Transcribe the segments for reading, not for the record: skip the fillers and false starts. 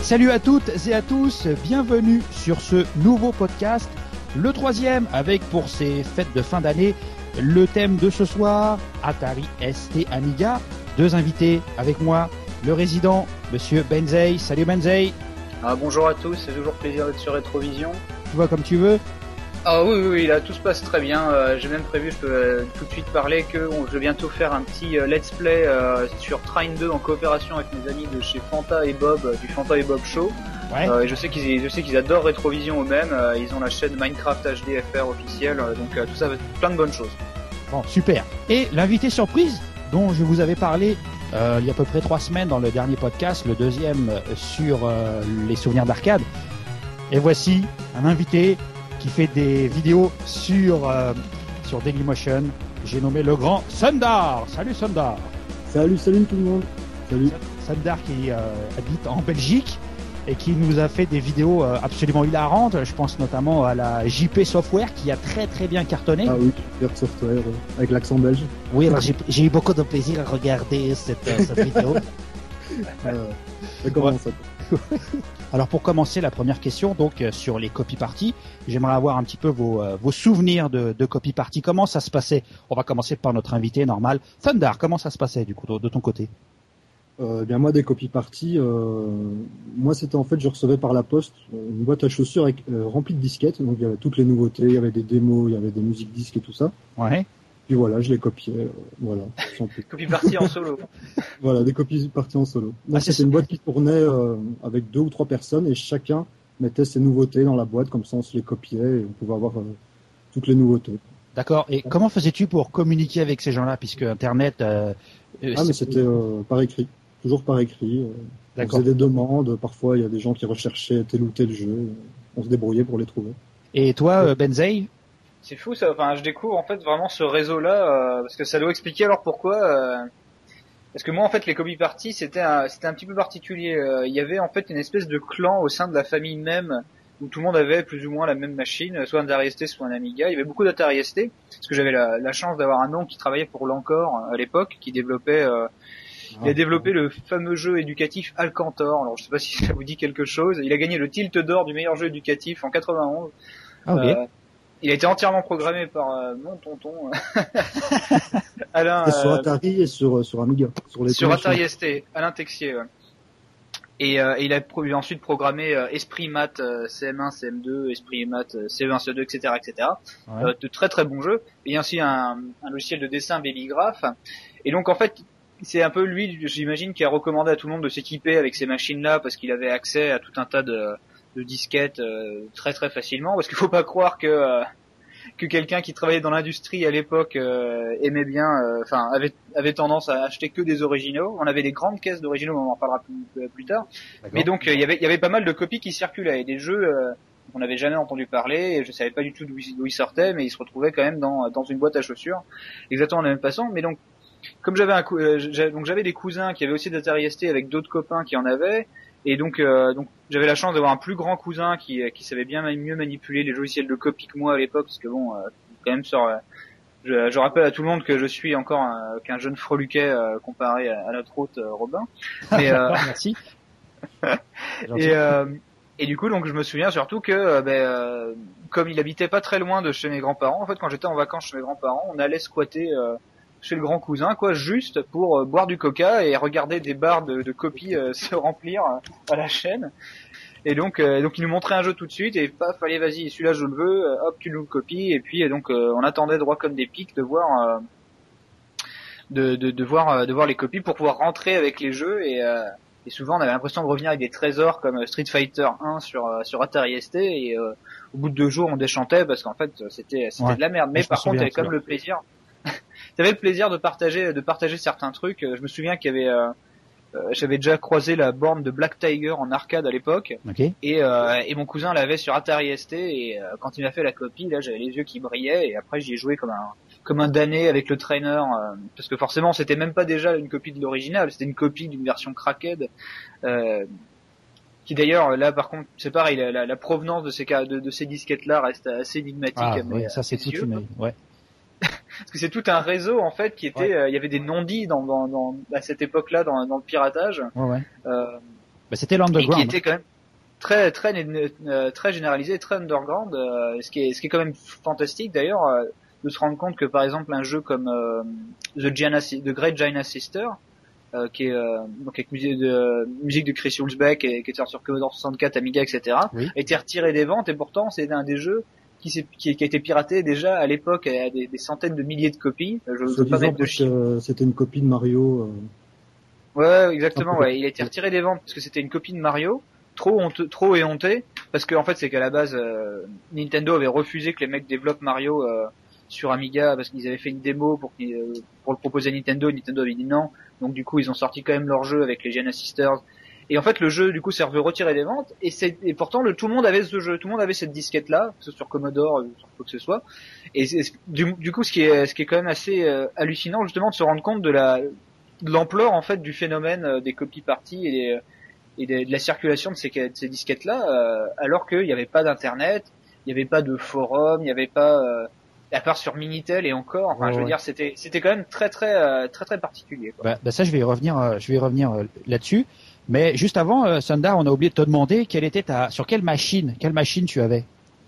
salut à toutes et à tous, bienvenue sur ce nouveau podcast, le 3e, avec pour ces fêtes de fin d'année, le thème de ce soir, Atari ST Amiga. 2 invités avec moi, le résident, monsieur Benzei. Salut Benzei. Bonjour à tous, c'est toujours plaisir d'être sur Retrovision. Tu vois comme tu veux? Oui, là tout se passe très bien. J'ai même prévu, je peux tout de suite parler que je vais bientôt faire un petit let's play sur Trine 2 en coopération avec mes amis de chez Fanta et Bob, du Fanta et Bob Show. Ouais. Je sais qu'ils adorent Retrovision eux-mêmes. Ils ont la chaîne Minecraft HDFR officielle, donc tout ça va être plein de bonnes choses. Bon, super. Et l'invité surprise dont je vous avais parlé il y a à peu près 3 semaines dans le dernier podcast, le 2e sur les souvenirs d'arcade. Et voici un invité qui fait des vidéos sur Dailymotion. J'ai nommé le grand Sundar. Salut Sundar. Salut tout le monde. Salut. Sundar qui habite en Belgique et qui nous a fait des vidéos absolument hilarantes. Je pense notamment à la JP Software qui a très très bien cartonné. Ah oui, JP Software avec l'accent belge. Oui, alors j'ai eu beaucoup de plaisir à regarder cette vidéo. Comment ça? Alors pour commencer, la première question donc sur les copy parties, j'aimerais avoir un petit peu vos souvenirs de copy party. Comment ça se passait? On va commencer par notre invité normal, Thundar. Comment ça se passait du coup de ton côté? Bien moi des copy parties, moi c'était en fait je recevais par la poste une boîte à chaussures remplie de disquettes, donc il y avait toutes les nouveautés, il y avait des démos, il y avait des musiques disques et tout ça. Ouais. Puis voilà, je les copiais, voilà. Sans plus. Copy party en solo. Voilà, des copies parties en solo. Donc c'était une boîte qui tournait avec 2 ou 3 personnes et chacun mettait ses nouveautés dans la boîte, comme ça on se les copiait et on pouvait avoir toutes les nouveautés. D'accord. Et comment faisais-tu pour communiquer avec ces gens-là, puisque Internet mais c'était par écrit, toujours par écrit. On faisait des demandes, parfois il y a des gens qui recherchaient tel ou tel jeu, on se débrouillait pour les trouver. Et toi, Benzei? C'est fou ça, enfin je découvre en fait vraiment ce réseau-là, parce que ça doit expliquer alors pourquoi... Parce que moi en fait les copy parties c'était un petit peu particulier. Il y avait en fait une espèce de clan au sein de la famille même où tout le monde avait plus ou moins la même machine, soit un Atari ST, soit un Amiga. Il y avait beaucoup d'Atari ST parce que j'avais la chance d'avoir un oncle qui travaillait pour l'Encore à l'époque, qui développait... il a développé le fameux jeu éducatif Alcantor. Alors je sais pas si ça vous dit quelque chose. Il a gagné le Tilt d'or du meilleur jeu éducatif en 91. Ah oui. Il a été entièrement programmé par mon tonton Alain. Sur Atari et sur Amiga. Sur Atari ST, Alain Texier. Ouais. Et il a ensuite programmé Esprit Math CM1, CM2, Esprit Math CE1, CE2, etc., etc. Ouais. De très très bons jeux. Et ainsi un logiciel de dessin Babygraph. Et donc en fait, c'est un peu lui, j'imagine, qui a recommandé à tout le monde de s'équiper avec ces machines-là parce qu'il avait accès à tout un tas de disquettes très très facilement, parce qu'il faut pas croire que quelqu'un qui travaillait dans l'industrie à l'époque aimait bien, avait tendance à acheter que des originaux. On avait des grandes caisses d'originaux, on en parlera plus tard. D'accord. Mais donc il y avait pas mal de copies qui circulaient et des jeux on n'avait jamais entendu parler, et je savais pas du tout d'où ils sortaient, mais ils se retrouvaient quand même dans une boîte à chaussures, exactement de la même façon. Mais donc comme j'avais des cousins qui avaient aussi d'Atari ST avec d'autres copains qui en avaient. Et donc j'avais la chance d'avoir un plus grand cousin qui savait bien mieux manipuler les logiciels de copie que moi à l'époque, parce que bon, quand même je rappelle à tout le monde que je suis encore qu'un jeune freluquet comparé à notre hôte Robin. Mais merci. Et du coup donc je me souviens surtout que comme il habitait pas très loin de chez mes grands-parents, en fait quand j'étais en vacances chez mes grands-parents, on allait squatter chez le grand cousin, quoi, juste pour boire du coca et regarder des barres de copies se remplir à la chaîne. Et donc il nous montrait un jeu tout de suite et paf, allez vas-y, celui-là je le veux, hop tu nous le copies, et puis donc on attendait droit comme des pics de voir de voir les copies pour pouvoir rentrer avec les jeux, et souvent on avait l'impression de revenir avec des trésors comme Street Fighter 1 sur Atari ST, et au bout de 2 jours on déchantait parce qu'en fait c'était de la merde. Mais par contre il y avait comme le plaisir. T'avais le plaisir de partager certains trucs. Je me souviens qu'il y avait, j'avais déjà croisé la borne de Black Tiger en arcade à l'époque, okay. Et mon cousin l'avait sur Atari ST, et quand il m'a fait la copie, là j'avais les yeux qui brillaient, et après j'y ai joué comme un damné avec le trainer, parce que forcément c'était même pas déjà une copie de l'original, c'était une copie d'une version cracked, qui d'ailleurs là par contre c'est pareil, la provenance de ces disquettes là reste assez énigmatique. Ah, mais ça c'est tout une... ouais. Parce que c'est tout un réseau en fait qui était, il y avait des non-dits à cette époque-là dans le piratage. Ouais. c'était l'underground. Et qui était quand même très généralisé, très underground, ce qui est quand même fantastique d'ailleurs, de se rendre compte que par exemple un jeu comme The Great Giana Sister, qui est donc avec musique de Chris Hulsbeck et qui était sur Commodore 64, Amiga, etc. Oui. A été retiré des ventes et pourtant c'est un des jeux qui a été piraté déjà à l'époque à des centaines de milliers de copies. Je veux pas mettre de chiffres. C'était une copie de Mario. Ouais, exactement. Ouais, il a été retiré des ventes parce que c'était une copie de Mario, trop éhonté, parce que en fait c'est qu'à la base Nintendo avait refusé que les mecs développent Mario sur Amiga parce qu'ils avaient fait une démo pour le proposer à Nintendo. Nintendo avait dit non, donc du coup ils ont sorti quand même leur jeu avec les Giana Sisters. Et en fait, le jeu, du coup, s'est retiré des ventes. Et pourtant, tout le monde avait ce jeu. Tout le monde avait cette disquette-là, que ce soit sur Commodore, sur quoi que ce soit. Et du coup, ce qui est quand même assez hallucinant, justement, de se rendre compte de l'ampleur, en fait, du phénomène des copies parties et de la circulation de ces disquettes-là, alors qu'il n'y avait pas d'internet, il n'y avait pas de forum, il n'y avait pas, à part sur Minitel et encore. Enfin, je veux dire, c'était quand même très particulier, quoi. Bah ça, je vais y revenir là-dessus. Mais juste avant, Sundar, on a oublié de te demander sur quelle machine tu avais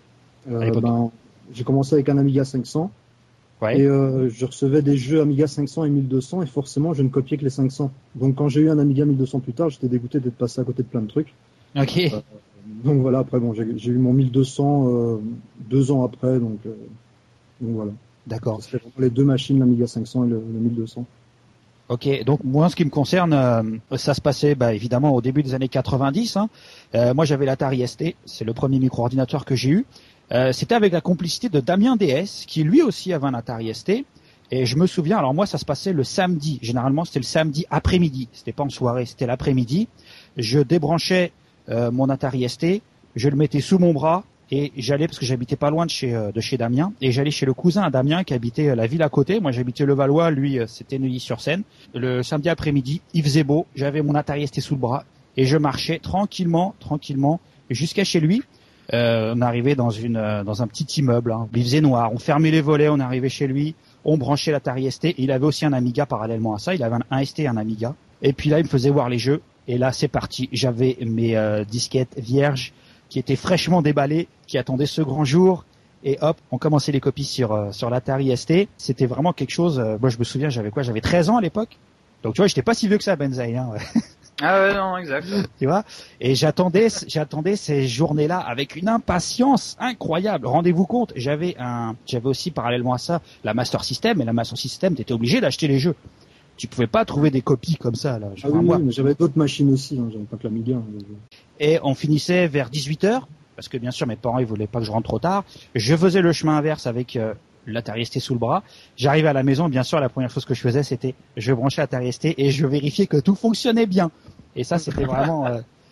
à l'époque. J'ai commencé avec un Amiga 500 ouais. Et je recevais des jeux Amiga 500 et 1200 et forcément je ne copiais que les 500. Donc quand j'ai eu un Amiga 1200 plus tard, j'étais dégoûté d'être passé à côté de plein de trucs. Ok. Donc voilà, après bon, j'ai eu mon 1200 2 ans après, donc voilà. D'accord. C'était vraiment les deux machines, l'Amiga 500 et le 1200. Ok, donc moi, en ce qui me concerne, ça se passait évidemment au début des années 90. Moi, j'avais l'Atari ST, c'est le premier micro-ordinateur que j'ai eu. C'était avec la complicité de Damien DS, qui lui aussi avait un Atari ST. Et je me souviens, alors moi, ça se passait le samedi. Généralement, c'était le samedi après-midi. C'était pas en soirée, c'était l'après-midi. Je débranchais mon Atari ST, je le mettais sous mon bras. Et j'allais, parce que j'habitais pas loin de chez Damien, et j'allais chez le cousin à Damien qui habitait la ville à côté. Moi, j'habitais Levallois, lui, c'était Neuilly-sur-Seine. Le samedi après-midi, il faisait beau, j'avais mon Atari ST sous le bras, et je marchais tranquillement, jusqu'à chez lui. On arrivait dans un petit immeuble, il faisait noir, on fermait les volets, on arrivait chez lui, on branchait l'Atari ST, et il avait aussi un Amiga parallèlement à ça, il avait un ST et un Amiga. Et puis là, il me faisait voir les jeux, et là, c'est parti. J'avais mes disquettes vierges, qui était fraîchement déballé, qui attendait ce grand jour, et hop, on commençait les copies sur l'Atari ST. C'était vraiment quelque chose. Moi, je me souviens, j'avais 13 ans à l'époque. Donc tu vois, j'étais pas si vieux que ça, Benzaï. Ah ouais, non, exact. Tu vois. Et j'attendais ces journées-là avec une impatience incroyable. Rendez-vous compte, j'avais aussi parallèlement à ça la Master System, et la Master System, t'étais obligé d'acheter les jeux. Tu pouvais pas trouver des copies comme ça, là. Oui, mais j'avais d'autres machines aussi, j'avais pas que l'Amiga. Et on finissait vers 18h, parce que bien sûr mes parents ils voulaient pas que je rentre trop tard. Je faisais le chemin inverse avec l'Atari ST sous le bras. J'arrivais à la maison, bien sûr la première chose que je faisais c'était je branchais l'Atari ST et je vérifiais que tout fonctionnait bien. Et ça c'était vraiment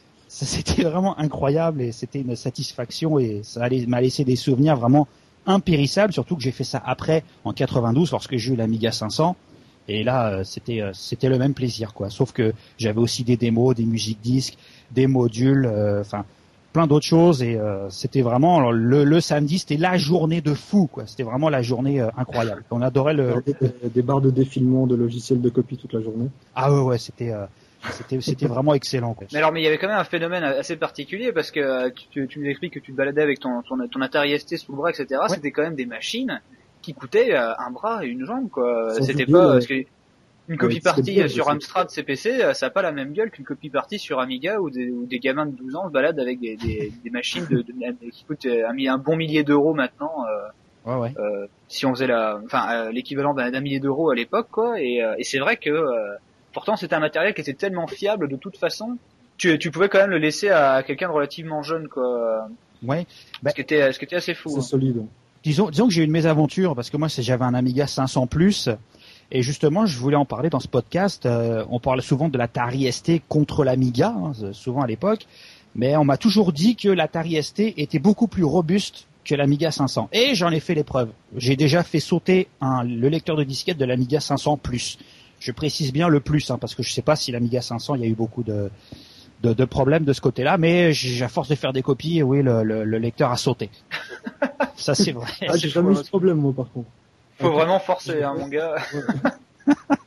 incroyable et c'était une satisfaction et ça m'a laissé des souvenirs vraiment impérissables, surtout que j'ai fait ça après en 92 lorsque j'ai eu l'Amiga 500. Et là, c'était le même plaisir, quoi. Sauf que j'avais aussi des démos, des musiques disques, des modules, plein d'autres choses. Et c'était vraiment alors, le samedi, c'était la journée de fou, quoi. C'était vraiment la journée incroyable. On adorait des barres de défilement de logiciels de copie toute la journée. Ah ouais, c'était vraiment excellent, quoi. Mais il y avait quand même un phénomène assez particulier parce que tu nous expliques que tu te baladais avec ton Atari ST sous le bras, etc. Ouais. C'était quand même des machines qui coûtait un bras et une jambe, quoi. C'était pas parce que une copie partie sur Amstrad CPC, ça a pas la même gueule qu'une copie partie sur Amiga où des gamins de 12 ans se baladent avec des machines qui coûtent un bon millier d'euros maintenant. Ouais. Si on faisait l'équivalent d'un millier d'euros à l'époque, quoi. Et c'est vrai que pourtant c'était un matériel qui était tellement fiable de toute façon, tu pouvais quand même le laisser à quelqu'un de relativement jeune, quoi. Ouais. Ce qui était assez fou. C'est solide. Disons que j'ai eu une mésaventure parce que moi j'avais un Amiga 500 plus et justement je voulais en parler dans ce podcast. On parle souvent de l'Atari ST contre l'Amiga, souvent à l'époque, mais on m'a toujours dit que l'Atari ST était beaucoup plus robuste que l'Amiga 500 et j'en ai fait les preuves. J'ai déjà fait sauter le lecteur de disquette de l'Amiga 500 plus. Je précise bien le plus parce que je sais pas si l'Amiga 500 il y a eu beaucoup de problèmes de ce côté-là, mais à force de faire des copies, oui, le lecteur a sauté. Ça, c'est vrai. Ah, j'ai jamais eu ce problème, moi, par contre. Faut vraiment forcer, mon gars.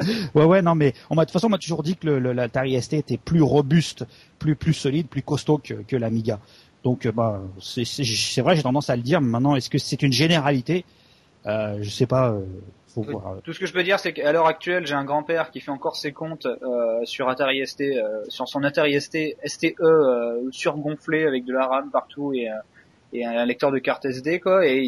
Ouais, non, mais de toute façon, on m'a toujours dit que l'Atari ST était plus robuste, plus solide, plus costaud que l'Amiga. Donc, c'est vrai, j'ai tendance à le dire. Mais maintenant, est-ce que c'est une généralité? Je sais pas. Faut voir. Tout ce que je peux dire, c'est qu'à l'heure actuelle, j'ai un grand-père qui fait encore ses comptes sur Atari ST, sur son Atari ST STE surgonflé avec de la RAM partout et un lecteur de carte SD, quoi. Et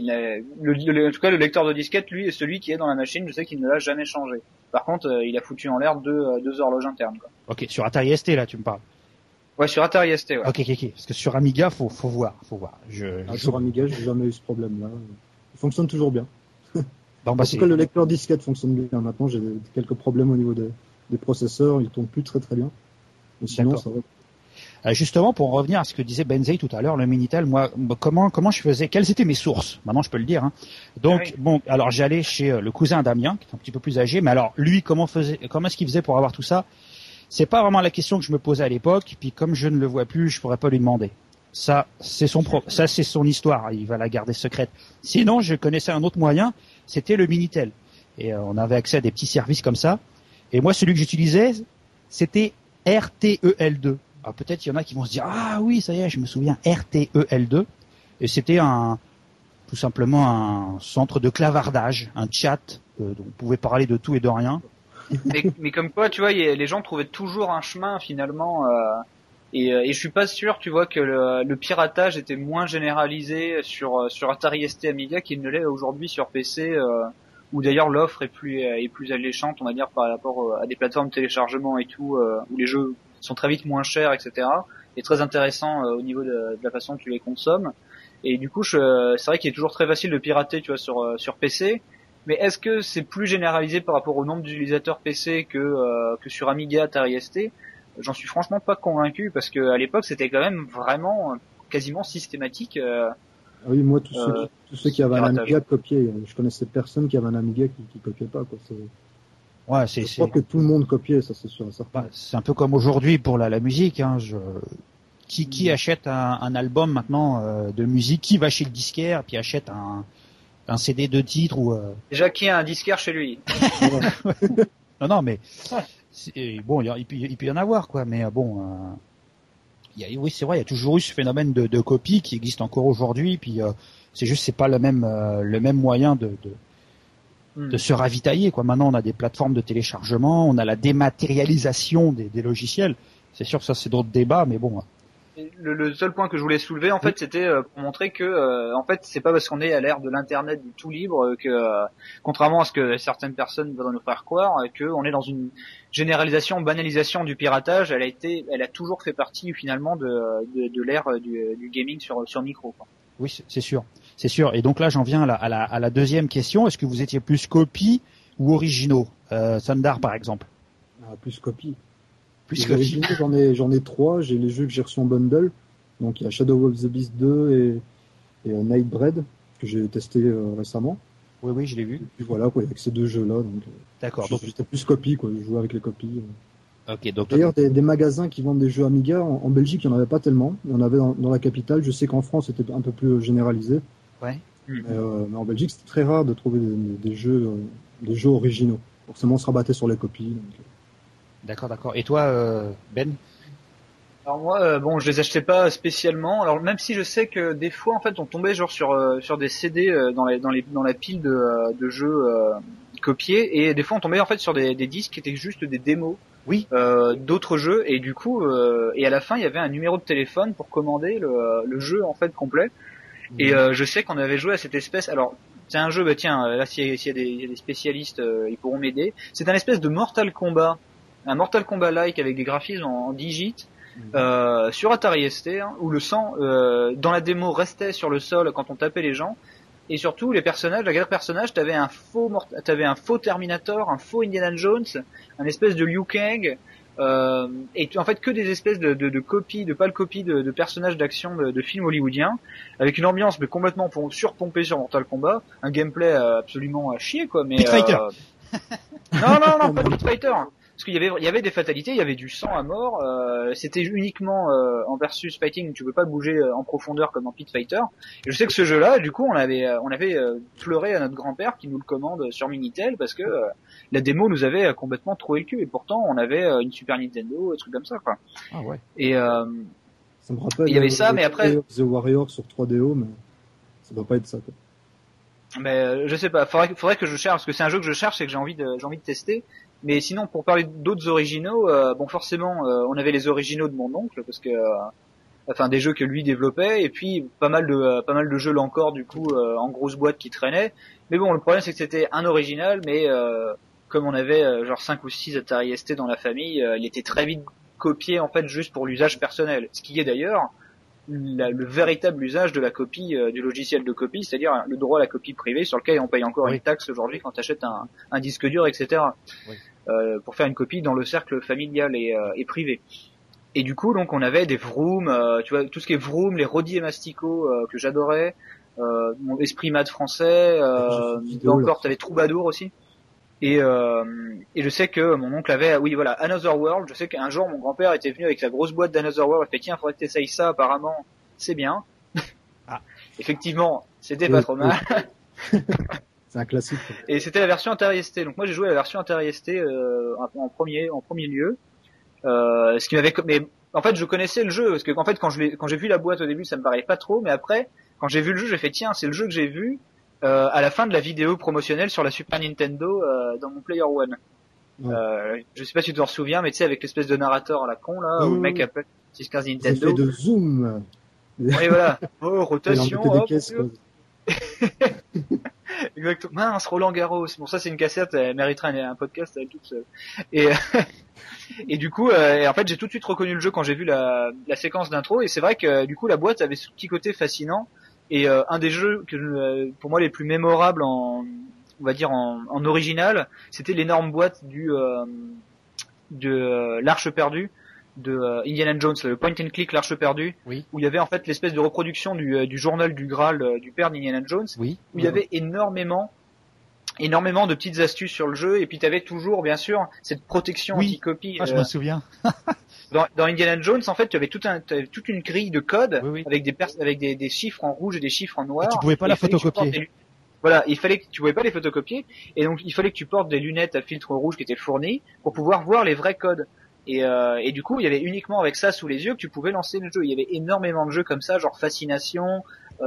en tout cas, le lecteur de disquette, lui, est celui qui est dans la machine. Je sais qu'il ne l'a jamais changé. Par contre, il a foutu en l'air deux horloges internes, quoi. Ok, sur Atari ST là, tu me parles. Ouais, sur Atari ST, ouais. Ok. Parce que sur Amiga, faut voir. Sur Amiga, j'ai jamais eu ce problème-là. Il fonctionne toujours bien. Bon, en tout cas, le lecteur disquette fonctionne bien. Maintenant, j'ai quelques problèmes au niveau des processeurs. Ils tournent plus très bien. Mais sinon, ça va. Justement, pour en revenir à ce que disait Benzei tout à l'heure, le Minitel, moi, comment je faisais, quelles étaient mes sources? Maintenant, je peux le dire, hein. Donc, bon, alors j'allais chez le cousin Damien, qui est un petit peu plus âgé, mais alors, lui, comment est-ce qu'il faisait pour avoir tout ça? C'est pas vraiment la question que je me posais à l'époque, puis comme je ne le vois plus, je pourrais pas lui demander. Ça, c'est son histoire, il va la garder secrète. Sinon, je connaissais un autre moyen, c'était le Minitel. Et on avait accès à des petits services comme ça. Et moi, celui que j'utilisais, c'était RTEL2. Alors peut-être il y en a qui vont se dire ah oui ça y est je me souviens RTEL2 et c'était tout simplement un centre de clavardage, un chat dont on pouvait parler de tout et de rien. Mais comme quoi tu vois les gens trouvaient toujours un chemin finalement et je suis pas sûr tu vois que le piratage était moins généralisé sur Atari ST Amiga qu'il ne l'est aujourd'hui sur PC où d'ailleurs l'offre est plus alléchante on va dire par rapport à des plateformes de téléchargement et tout où les jeux sont très vite moins chers, etc. Et très intéressants au niveau de la façon que tu les consommes. Et du coup, c'est vrai qu'il est toujours très facile de pirater, tu vois, sur PC. Mais est-ce que c'est plus généralisé par rapport au nombre d'utilisateurs PC que sur Amiga, Atari ST? J'en suis franchement pas convaincu parce que à l'époque, c'était quand même vraiment quasiment systématique. Oui, moi, tous ceux qui avaient un Amiga copiaient. Je connaissais personne qui avait un Amiga qui copiait pas, quoi. Ouais, je crois que tout le monde copiait, ça c'est sûr et certain. C'est un peu comme aujourd'hui pour la musique. Hein, qui achète un album maintenant de musique? Qui va chez le disquaire puis achète un CD de titres ou Déjà qui a un disquaire chez lui? Non, mais bon, il peut y en avoir quoi. Mais bon, oui c'est vrai, il y a toujours eu ce phénomène de copie qui existe encore aujourd'hui. Puis c'est juste c'est pas le même moyen de se ravitailler quoi. Maintenant on a des plateformes de téléchargement, on a la dématérialisation des logiciels. C'est sûr que ça c'est d'autres débats, mais bon. Le seul point que je voulais soulever en fait c'était pour montrer que en fait c'est pas parce qu'on est à l'ère de l'internet du tout libre que contrairement à ce que certaines personnes veulent nous faire croire que on est dans une généralisation, banalisation du piratage. Elle a toujours fait partie finalement de l'ère du gaming sur micro quoi. Oui, c'est sûr. C'est sûr. Et donc là, j'en viens à la deuxième question. Est-ce que vous étiez plus copie ou originaux? Sundar, par exemple. Plus copie. Plus copie. J'en ai 3. J'ai les jeux que j'ai reçus en bundle. Donc il y a Shadow of the Beast 2 et Nightbread que j'ai testé récemment. Oui, je l'ai vu. Et puis voilà, quoi, avec ces 2 jeux-là. Donc, d'accord. Donc j'étais plus copie, quoi. Je jouais avec les copies. Ok. Donc d'ailleurs, des magasins qui vendent des jeux Amiga en Belgique, il n'y en avait pas tellement. Il y en avait dans la capitale. Je sais qu'en France, c'était un peu plus généralisé. Ouais. Mais en Belgique, c'était très rare de trouver des jeux originaux. Forcément, on se rabattait sur les copies. Donc... D'accord. Et toi, Ben? Alors moi, je les achetais pas spécialement. Alors même si je sais que des fois, en fait, on tombait genre sur des CD dans la pile de jeux copiés, et des fois on tombait en fait sur des disques qui étaient juste des démos. Oui. D'autres jeux, et du coup, et à la fin, il y avait un numéro de téléphone pour commander le jeu en fait complet. Et je sais qu'on avait joué à cette espèce. Alors, c'est un jeu, là, s'il y a des spécialistes, ils pourront m'aider. C'est un espèce de Mortal Kombat, un Mortal Kombat-like avec des graphismes en digit, sur Atari ST, hein, où le sang, dans la démo, restait sur le sol quand on tapait les gens. Et surtout, la guerre personnage, t'avais un faux Terminator, un faux Indiana Jones, un espèce de Liu Kang, et en fait que des espèces de copies, de pâles copies de personnages d'action de films hollywoodiens, avec une ambiance mais complètement surpompée sur Mortal Kombat, un gameplay absolument à chier quoi. Mais Pit Fighter. non, pas Pit Fighter. parce qu'il y avait des fatalités, il y avait du sang à mort, c'était uniquement en versus fighting, tu peux pas bouger en profondeur comme en Pit Fighter. Et je sais que ce jeu-là, du coup, on avait pleuré à notre grand-père qui nous le commande sur Minitel parce que la démo nous avait complètement troué le cul, et pourtant on avait une Super Nintendo, un truc comme ça, quoi. Ah ouais. Et ça me rappelle. Il y avait ça, mais après The Warrior sur 3DO, mais ça doit pas être ça, quoi. Mais je sais pas, faudrait que je cherche, parce que c'est un jeu que je cherche et que j'ai envie de tester. Mais sinon, pour parler d'autres originaux, bon, forcément, on avait les originaux de mon oncle, parce que, enfin, des jeux que lui développait, et puis pas mal de jeux là encore, du coup, en grosse boîte qui traînaient. Mais bon, le problème c'est que c'était un original, mais comme on avait genre 5 ou 6 Atari ST dans la famille, il était très vite copié en fait juste pour l'usage personnel. Ce qui est d'ailleurs le véritable usage de la copie du logiciel de copie, c'est-à-dire le droit à la copie privée sur lequel on paye encore une taxe aujourd'hui quand tu achètes un disque dur, etc. Oui. Pour faire une copie dans le cercle familial et privé. Et du coup, donc, on avait des Vroom, tu vois, tout ce qui est Vroom, les Roddy et Mastico que j'adorais, mon Esprit Mat français, encore, t'avais Troubadour aussi. Et je sais que mon oncle avait, oui voilà, Another World. Je sais qu'un jour mon grand-père était venu avec la grosse boîte d'Another World. Il fait tiens, faudrait que t'essayes ça. Apparemment, c'est bien. Ah. Effectivement, c'était pas trop mal. C'est un classique. Et c'était la version Atari ST. Donc moi j'ai joué à la version Atari ST en premier lieu. Ce qui m'avait, mais en fait je connaissais le jeu parce que en fait quand j'ai vu la boîte au début ça me parlait pas trop, mais après quand j'ai vu le jeu j'ai fait tiens c'est le jeu que j'ai vu. À la fin de la vidéo promotionnelle sur la Super Nintendo dans mon Player One. Je sais pas si tu t'en souviens, mais tu sais avec l'espèce de narrateur à la con là, où le mec appelle 615 Nintendo. C'est fait de zoom. Oui voilà. Oh rotation. Des caisses, Exactement. Mince, Roland Garros. Bon ça c'est une cassette, elle mériterait un podcast à elle toute seule. Et du coup, en fait j'ai tout de suite reconnu le jeu quand j'ai vu la séquence d'intro, et c'est vrai que du coup la boîte avait ce petit côté fascinant. Et un des jeux que pour moi les plus mémorables on va dire en original, c'était l'énorme boîte de l'Arche perdue de Indiana Jones, le point and click l'Arche perdue, oui. Où il y avait en fait l'espèce de reproduction du journal du Graal du père d'Indiana Jones, oui. Où il y avait énormément de petites astuces sur le jeu, et puis tu avais toujours bien sûr cette protection anti-copie. Ah, je me souviens. Dans Indiana Jones, en fait, tu avais toute une grille de code avec des chiffres en rouge et des chiffres en noir. Et tu pouvais pas la photocopier. Voilà, tu pouvais pas les photocopier, et donc il fallait que tu portes des lunettes à filtre rouge qui étaient fournies pour pouvoir voir les vrais codes. Et du coup, il y avait uniquement avec ça sous les yeux que tu pouvais lancer le jeu. Il y avait énormément de jeux comme ça, genre Fascination,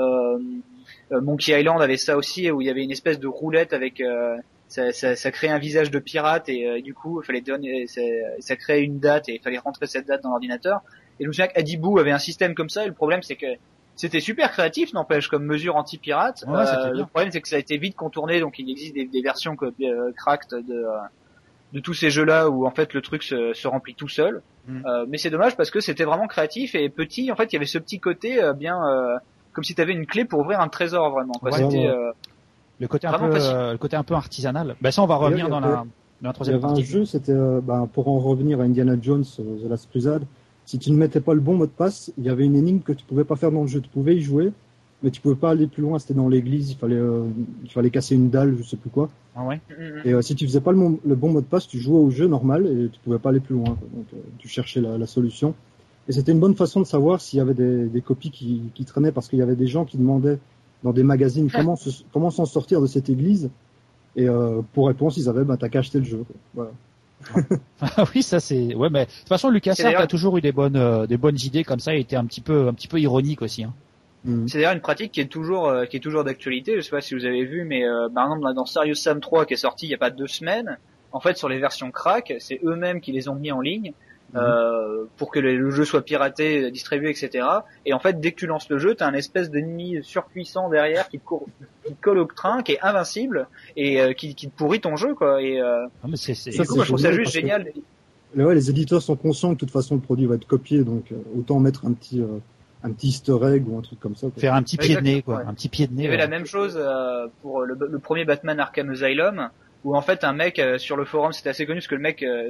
Monkey Island avait ça aussi, où il y avait une espèce de roulette avec ça créait un visage de pirate, et du coup il fallait donner ça créait une date et il fallait rentrer cette date dans l'ordinateur. Et je me souviens qu'Adibou avait un système comme ça, et le problème c'est que c'était super créatif, n'empêche, comme mesure anti-pirate. Le problème c'est que ça a été vite contourné, donc il existe des versions cracked de tous ces jeux-là où en fait le truc se remplit tout seul. Mais c'est dommage parce que c'était vraiment créatif et petit. En fait, il y avait ce petit côté comme si tu avais une clé pour ouvrir un trésor vraiment. Quoi. C'était le côté un peu artisanal. Ben ça, on va revenir dans la troisième partie. Il y avait un jeu, c'était pour en revenir à Indiana Jones, The Last Crusade. Si tu ne mettais pas le bon mot de passe, il y avait une énigme que tu pouvais pas faire dans le jeu. Tu pouvais y jouer, mais tu pouvais pas aller plus loin. C'était dans l'église, il fallait casser une dalle, je sais plus quoi. Ah ouais. Et si tu faisais pas le bon mot de passe, tu jouais au jeu normal et tu pouvais pas aller plus loin. Quoi. Donc tu cherchais la solution. Et c'était une bonne façon de savoir s'il y avait des copies qui traînaient, parce qu'il y avait des gens qui demandaient dans des magazines comment s'en sortir de cette église. Et pour réponse, ils avaient t'as qu'à acheter le jeu. Quoi. Voilà. Ah oui, ça c'est mais de toute façon LucasArts a toujours eu des bonnes idées comme ça, et était un petit peu ironique aussi. Hein. C'est d'ailleurs une pratique qui est toujours d'actualité. Je sais pas si vous avez vu, mais par exemple dans Serious Sam 3 qui est sorti il y a pas 2 semaines, en fait sur les versions crack, c'est eux-mêmes qui les ont mis en ligne pour que le jeu soit piraté, distribué, etc. Et en fait dès que tu lances le jeu, t'as un espèce d'ennemi surpuissant derrière qui colle au train, qui est invincible et qui te pourrit ton jeu quoi. Et mais du coup, moi, je trouve ça juste génial. Les éditeurs sont conscients que de toute façon le produit va être copié, donc autant mettre un petit easter egg ou un truc comme ça. Quoi. Faire un petit pied de nez, quoi. Ouais. Un petit pied de nez. Il y avait la même chose pour le premier Batman Arkham Asylum, où en fait un mec sur le forum, c'était assez connu parce que le mec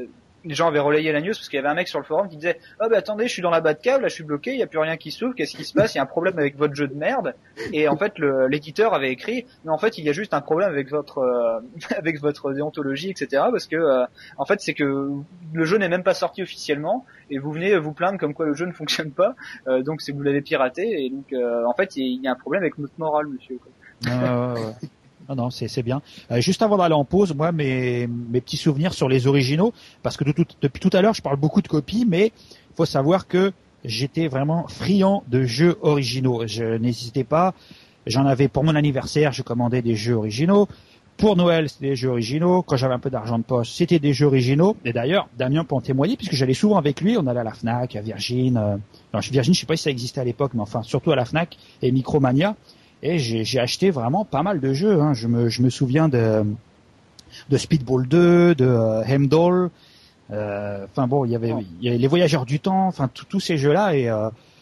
les gens avaient relayé la news parce qu'il y avait un mec sur le forum qui disait « Ah bah attendez, je suis dans la Batcave, là je suis bloqué, il y a plus rien qui s'ouvre, qu'est-ce qui se passe? Il y a un problème avec votre jeu de merde. » Et en fait l'éditeur avait écrit « Mais en fait il y a juste un problème avec votre avec votre déontologie, etc. Parce que en fait c'est que le jeu n'est même pas sorti officiellement et vous venez vous plaindre comme quoi le jeu ne fonctionne pas, donc c'est que vous l'avez piraté et donc en fait il y a un problème avec notre morale, monsieur. » Ouais. Non, c'est bien. Juste avant d'aller en pause, moi, mes petits souvenirs sur les originaux, parce que depuis tout à l'heure, je parle beaucoup de copies, mais il faut savoir que j'étais vraiment friand de jeux originaux. Je n'hésitais pas. J'en avais pour mon anniversaire, je commandais des jeux originaux. Pour Noël, c'était des jeux originaux. Quand j'avais un peu d'argent de poche, c'était des jeux originaux. Et d'ailleurs, Damien peut en témoigner, puisque j'allais souvent avec lui. On allait à la Fnac, à Virgin. Virgin, je sais pas si ça existait à l'époque, mais enfin, surtout à la Fnac et Micromania. Et j'ai acheté vraiment pas mal de jeux. Hein. Je me souviens de Speedball 2, de Hemdall. Enfin bon, il y avait les Voyageurs du Temps. Enfin tous ces jeux-là. Et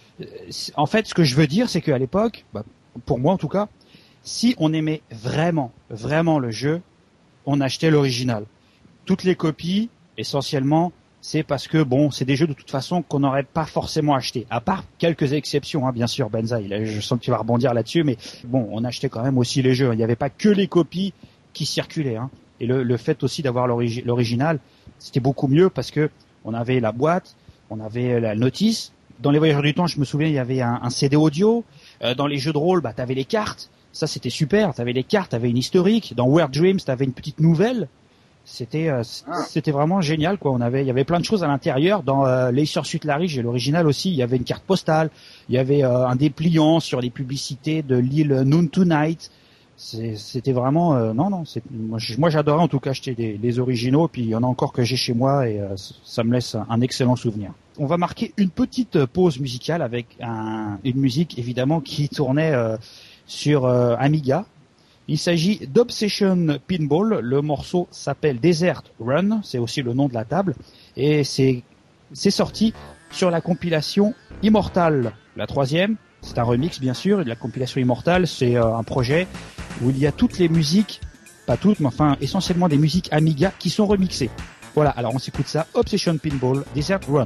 en fait, ce que je veux dire, c'est qu'à l'époque, pour moi en tout cas, si on aimait vraiment le jeu, on achetait l'original. Toutes les copies, essentiellement, c'est parce que c'est des jeux de toute façon qu'on n'aurait pas forcément acheté, à part quelques exceptions, hein, bien sûr, Benzaï. Je sens que tu vas rebondir là-dessus, mais on achetait quand même aussi les jeux. Il n'y avait pas que les copies qui circulaient, hein. Et le fait aussi d'avoir l'original, c'était beaucoup mieux parce que on avait la boîte, on avait la notice. Dans les Voyageurs du Temps, je me souviens, il y avait un CD audio. Dans les jeux de rôle, t'avais les cartes. Ça, c'était super. T'avais les cartes, t'avais une historique. Dans Weird Dreams, t'avais une petite nouvelle. C'était vraiment génial, quoi. Il y avait plein de choses à l'intérieur. Dans l'Acer Suite Larry, j'ai l'original aussi. Il y avait une carte postale, il y avait un dépliant sur les publicités de l'île Noon Tonight. C'était vraiment moi j'adorais en tout cas acheter les originaux. Puis il y en a encore que j'ai chez moi et ça me laisse un excellent souvenir. On va marquer une petite pause musicale avec une musique évidemment qui tournait sur Amiga. Il s'agit d'Obsession Pinball. Le morceau s'appelle Desert Run. C'est aussi le nom de la table. Et c'est sorti sur la compilation Immortal, la 3e. C'est un remix, bien sûr. Et la compilation Immortal, c'est un projet où il y a toutes les musiques, pas toutes, mais enfin essentiellement des musiques Amiga qui sont remixées. Voilà, alors on s'écoute ça. Obsession Pinball, Desert Run.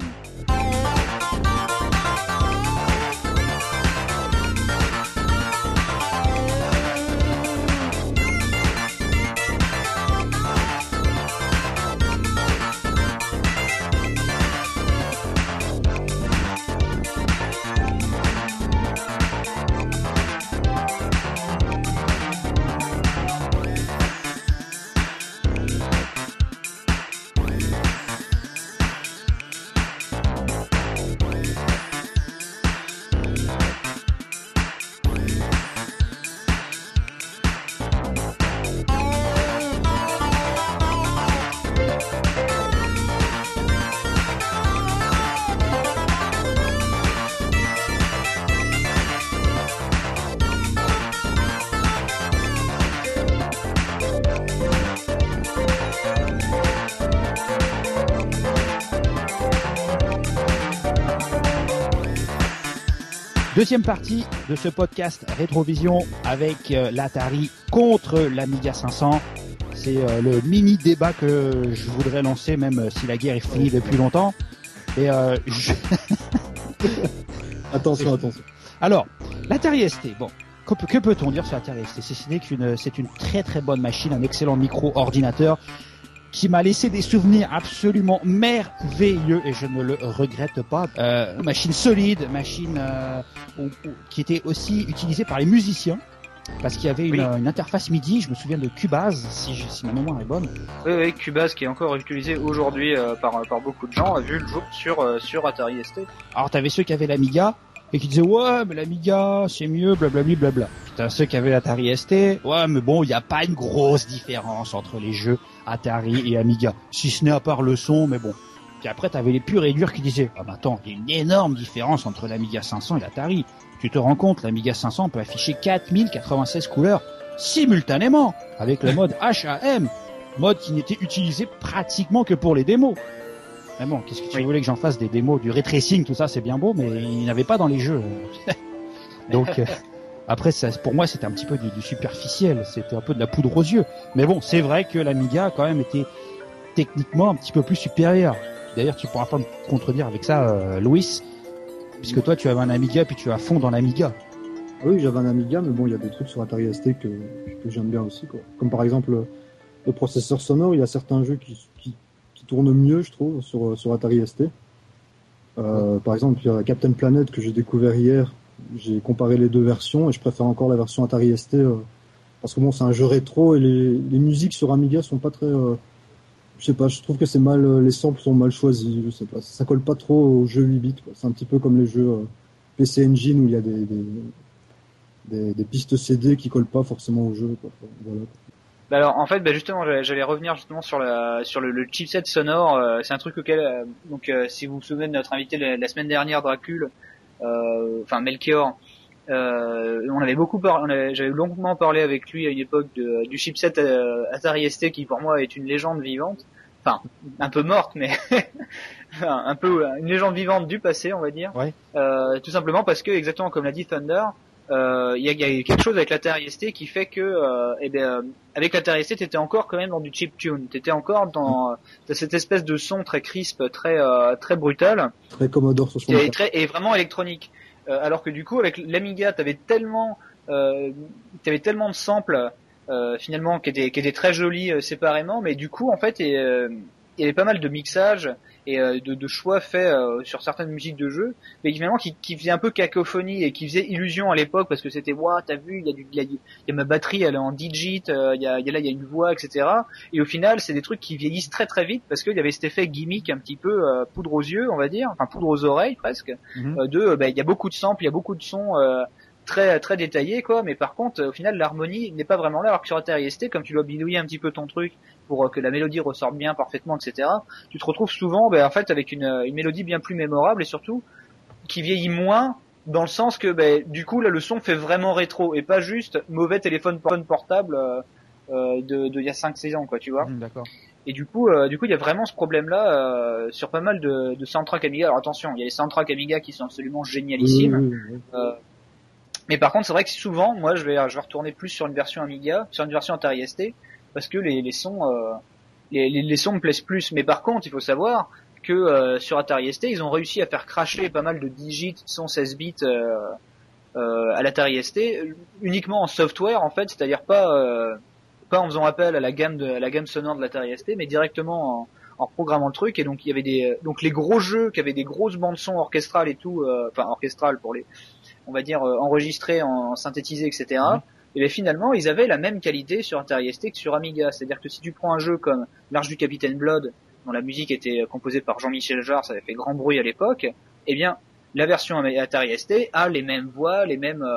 Deuxième partie de ce podcast Rétrovision avec l'Atari contre l'Amiga 500. C'est le mini débat que je voudrais lancer, même si la guerre est finie depuis longtemps. Et Attention. Alors, l'Atari ST, que peut-on dire sur l'Atari ST? C'est une très très bonne machine, un excellent micro-ordinateur qui m'a laissé des souvenirs absolument merveilleux et je ne le regrette pas. Machine solide, machine qui était aussi utilisée par les musiciens parce qu'il y avait une interface MIDI. Je me souviens de Cubase, si ma mémoire est bonne. Oui, Cubase qui est encore utilisé aujourd'hui par beaucoup de gens, a vu le jour sur Atari ST. Alors t'avais ceux qui avaient l'Amiga et qui disaient ouais mais l'Amiga c'est mieux, blablabla blabla. T'as ceux qui avaient l'Atari ST, ouais mais bon il n'y a pas une grosse différence entre les jeux Atari et Amiga, si ce n'est à part le son, mais bon. Puis après t'avais les purs et durs qui disaient ah bah attends, il y a une énorme différence entre l'Amiga 500 et l'Atari. Tu te rends compte, l'Amiga 500 peut afficher 4096 couleurs simultanément avec le mode HAM, mode qui n'était utilisé pratiquement que pour les démos. Mais bon, qu'est-ce que tu voulais que j'en fasse des démos, du ray tracing, tout ça, c'est bien beau, mais il n'y avait pas dans les jeux. Donc, après, ça, pour moi, c'était un petit peu du superficiel, c'était un peu de la poudre aux yeux. Mais bon, c'est vrai que l'Amiga a quand même été techniquement un petit peu plus supérieur. D'ailleurs, tu pourras pas me contredire avec ça, Louis, puisque toi, tu avais un Amiga, puis tu es à fond dans l'Amiga. Oui, j'avais un Amiga, mais bon, il y a des trucs sur Atari ST que j'aime bien aussi, quoi. Comme par exemple le processeur sonore, il y a certains jeux qui tournent mieux, je trouve, sur Atari ST. Par exemple, il y a Captain Planet que j'ai découvert hier. J'ai comparé les deux versions et je préfère encore la version Atari ST parce que bon, c'est un jeu rétro et les musiques sur Amiga sont pas très. Je sais pas, je trouve que c'est mal, les samples sont mal choisis. Je sais pas, ça colle pas trop aux jeux 8 bits, quoi. C'est un petit peu comme les jeux PC Engine où il y a des pistes CD qui collent pas forcément au jeu, quoi. Voilà. Bah alors en fait justement j'allais revenir justement sur le chipset sonore, c'est un truc auquel si vous vous souvenez de notre invité la semaine dernière, Dracul, Melchior, on avait beaucoup j'avais longuement parlé avec lui à une époque du chipset Atari ST qui pour moi est une légende vivante, enfin un peu morte mais un peu une légende vivante du passé, on va dire. Ouais. Tout simplement parce que, exactement comme l'a dit Thunder, il y a quelque chose avec l'Atari ST qui fait que avec l'Atari ST t'étais encore quand même dans du chiptune, t'étais encore dans cette espèce de son très crisp, très brutal, très Commodore 64 et vraiment électronique, alors que du coup avec l'Amiga t'avais tellement de samples finalement qui étaient très jolis séparément, mais du coup en fait il y avait pas mal de mixages et de choix faits sur certaines musiques de jeu, mais finalement qui faisaient un peu cacophonie et qui faisaient illusion à l'époque parce que c'était t'as vu, il y a ma batterie, elle est en digit, il y a une voix, etc. Et au final, c'est des trucs qui vieillissent très très vite parce qu'il y avait cet effet gimmick un petit peu poudre aux yeux, on va dire, enfin poudre aux oreilles presque, il y a beaucoup de samples, il y a beaucoup de sons très très détaillés quoi, mais par contre au final l'harmonie n'est pas vraiment là, alors que sur Atari ST, comme tu dois bidouiller un petit peu ton truc pour que la mélodie ressorte bien parfaitement, etc., tu te retrouves souvent en fait avec une mélodie bien plus mémorable et surtout qui vieillit moins, dans le sens que du coup là le son fait vraiment rétro et pas juste mauvais téléphone portable de il y a 5-6 ans quoi, tu vois. D'accord. Et du coup il y a vraiment ce problème là sur pas mal de soundtrack Amiga. Alors attention, il y a les soundtracks Amiga qui sont absolument génialissimes. Oui. Mais par contre, c'est vrai que souvent, moi, je vais retourner plus sur une version Amiga, sur une version Atari ST, parce que les sons, les sons me plaisent plus. Mais par contre, il faut savoir que sur Atari ST, ils ont réussi à faire crasher pas mal de digits, sons 16 bits à l'Atari ST, uniquement en software en fait, c'est-à-dire pas en faisant appel à la gamme sonore de l'Atari ST, mais directement en programmant le truc. Et donc il y avait donc les gros jeux qui avaient des grosses bandes son orchestrales et tout, orchestrales pour les, on va dire enregistrés, en synthétisé, etc. Et bien finalement, ils avaient la même qualité sur Atari ST que sur Amiga. C'est-à-dire que si tu prends un jeu comme L'Arche du Capitaine Blood, dont la musique était composée par Jean-Michel Jarre, ça avait fait grand bruit à l'époque, eh bien la version Atari ST a les mêmes voix, les mêmes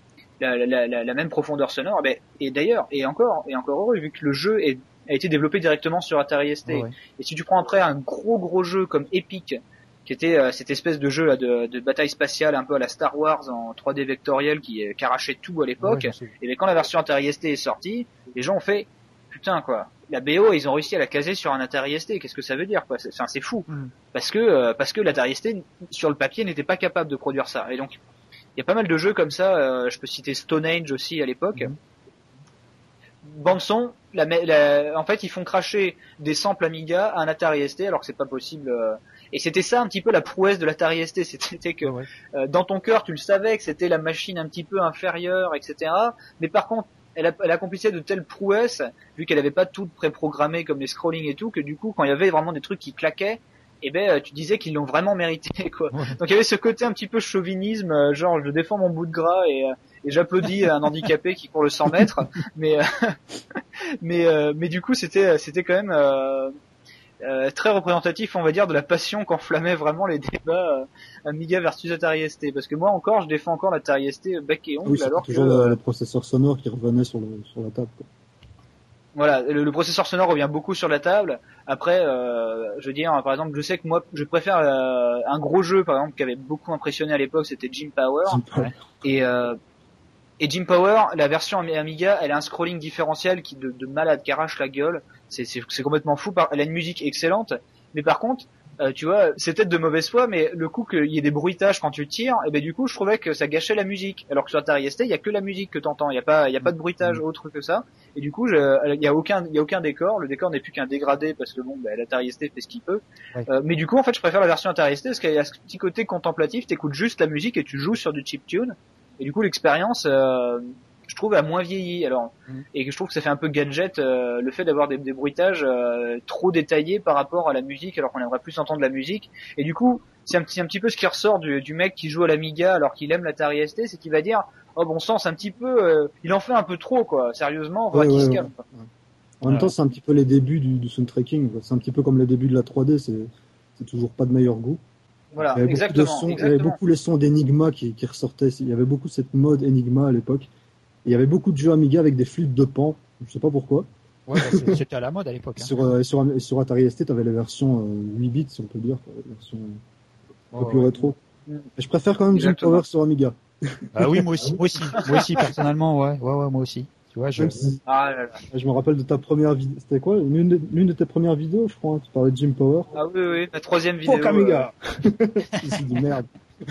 la même profondeur sonore. Et d'ailleurs, et encore heureux, vu que le jeu a été développé directement sur Atari ST. Ouais. Et si tu prends après un gros jeu comme Epic, qui était cette espèce de jeu là de bataille spatiale un peu à la Star Wars en 3D vectoriel qui arrachait tout à l'époque, et bien quand la version Atari ST est sortie, les gens ont fait putain quoi, la BO ils ont réussi à la caser sur un Atari ST, qu'est-ce que ça veut dire quoi, c'est fou, parce que l'Atari ST sur le papier n'était pas capable de produire ça. Et donc il y a pas mal de jeux comme ça, je peux citer Stone Age aussi à l'époque. Bande son, en fait ils font cracher des samples Amiga à un Atari ST alors que c'est pas possible. Et c'était ça un petit peu la prouesse de l'Atari ST, c'était que dans ton cœur tu le savais que c'était la machine un petit peu inférieure, etc. Mais par contre elle accomplissait de telles prouesses, vu qu'elle avait pas tout préprogrammé comme les scrolling et tout, que du coup quand il y avait vraiment des trucs qui claquaient, et tu disais qu'ils l'ont vraiment mérité quoi. Donc il y avait ce côté un petit peu chauvinisme, genre je défends mon bout de gras et j'applaudis un handicapé qui court le 100 mètres, mais du coup c'était quand même très représentatif, on va dire, de la passion qu'enflammaient vraiment les débats Amiga versus Atari ST. Parce que moi encore, je défends encore l'Atari ST bec et ongle, oui, alors toujours que le processeur sonore qui revenait sur la table, quoi. Voilà, le processeur sonore revient beaucoup sur la table. Après, je veux dire, par exemple, je sais que moi, je préfère un gros jeu, par exemple, qui avait beaucoup impressionné à l'époque, c'était Jim Power. Et Jim Power, la version Amiga, elle a un scrolling différentiel de malade, qui arrache la gueule. C'est complètement fou. Elle a une musique excellente, mais par contre, tu vois, c'est peut-être de mauvaise foi, mais le coup qu'il y ait des bruitages quand tu tires, et ben du coup, je trouvais que ça gâchait la musique. Alors que sur Atari ST, il y a que la musique que t'entends, il y a pas de bruitage autre que ça. Et du coup, il y a aucun décor. Le décor n'est plus qu'un dégradé parce que bon, ben, l'Atari ST fait ce qu'il peut. Ouais. Mais du coup, en fait, je préfère la version Atari ST parce qu'il y a ce petit côté contemplatif. T'écoutes juste la musique et tu joues sur du chiptune. Et du coup, l'expérience, je trouve, a moins vieilli. Alors, et je trouve que ça fait un peu gadget, le fait d'avoir des bruitages trop détaillés par rapport à la musique, alors qu'on aimerait plus entendre la musique. Et du coup, c'est un petit peu ce qui ressort du mec qui joue à l'Amiga alors qu'il aime l'Atari ST, c'est qu'il va dire, oh bon sang, c'est un petit peu, il en fait un peu trop, quoi. Sérieusement, on va qu'il se calme. Quoi. En même temps, c'est un petit peu les débuts du sound tracking. C'est un petit peu comme les débuts de la 3D. C'est toujours pas de meilleur goût. Voilà, il y avait beaucoup les sons d'Enigma qui ressortaient. Il y avait beaucoup cette mode Enigma à l'époque. Il y avait beaucoup de jeux Amiga avec des flûtes de pan. Je sais pas pourquoi. Ouais, bah c'était à la mode à l'époque. Hein. Sur Atari ST, t'avais les versions 8 bits, si on peut dire, les versions un peu plus rétro. Et je préfère quand même Jim Power sur Amiga. Ah oui, moi aussi, personnellement, ouais, moi aussi. Tu vois, je me rappelle de ta première vidéo. C'était quoi? L'une de tes premières vidéos, je crois. Tu parlais de Jim Power. Ah oui, ma 3e vidéo. Fuck Amiga! C'est du merde.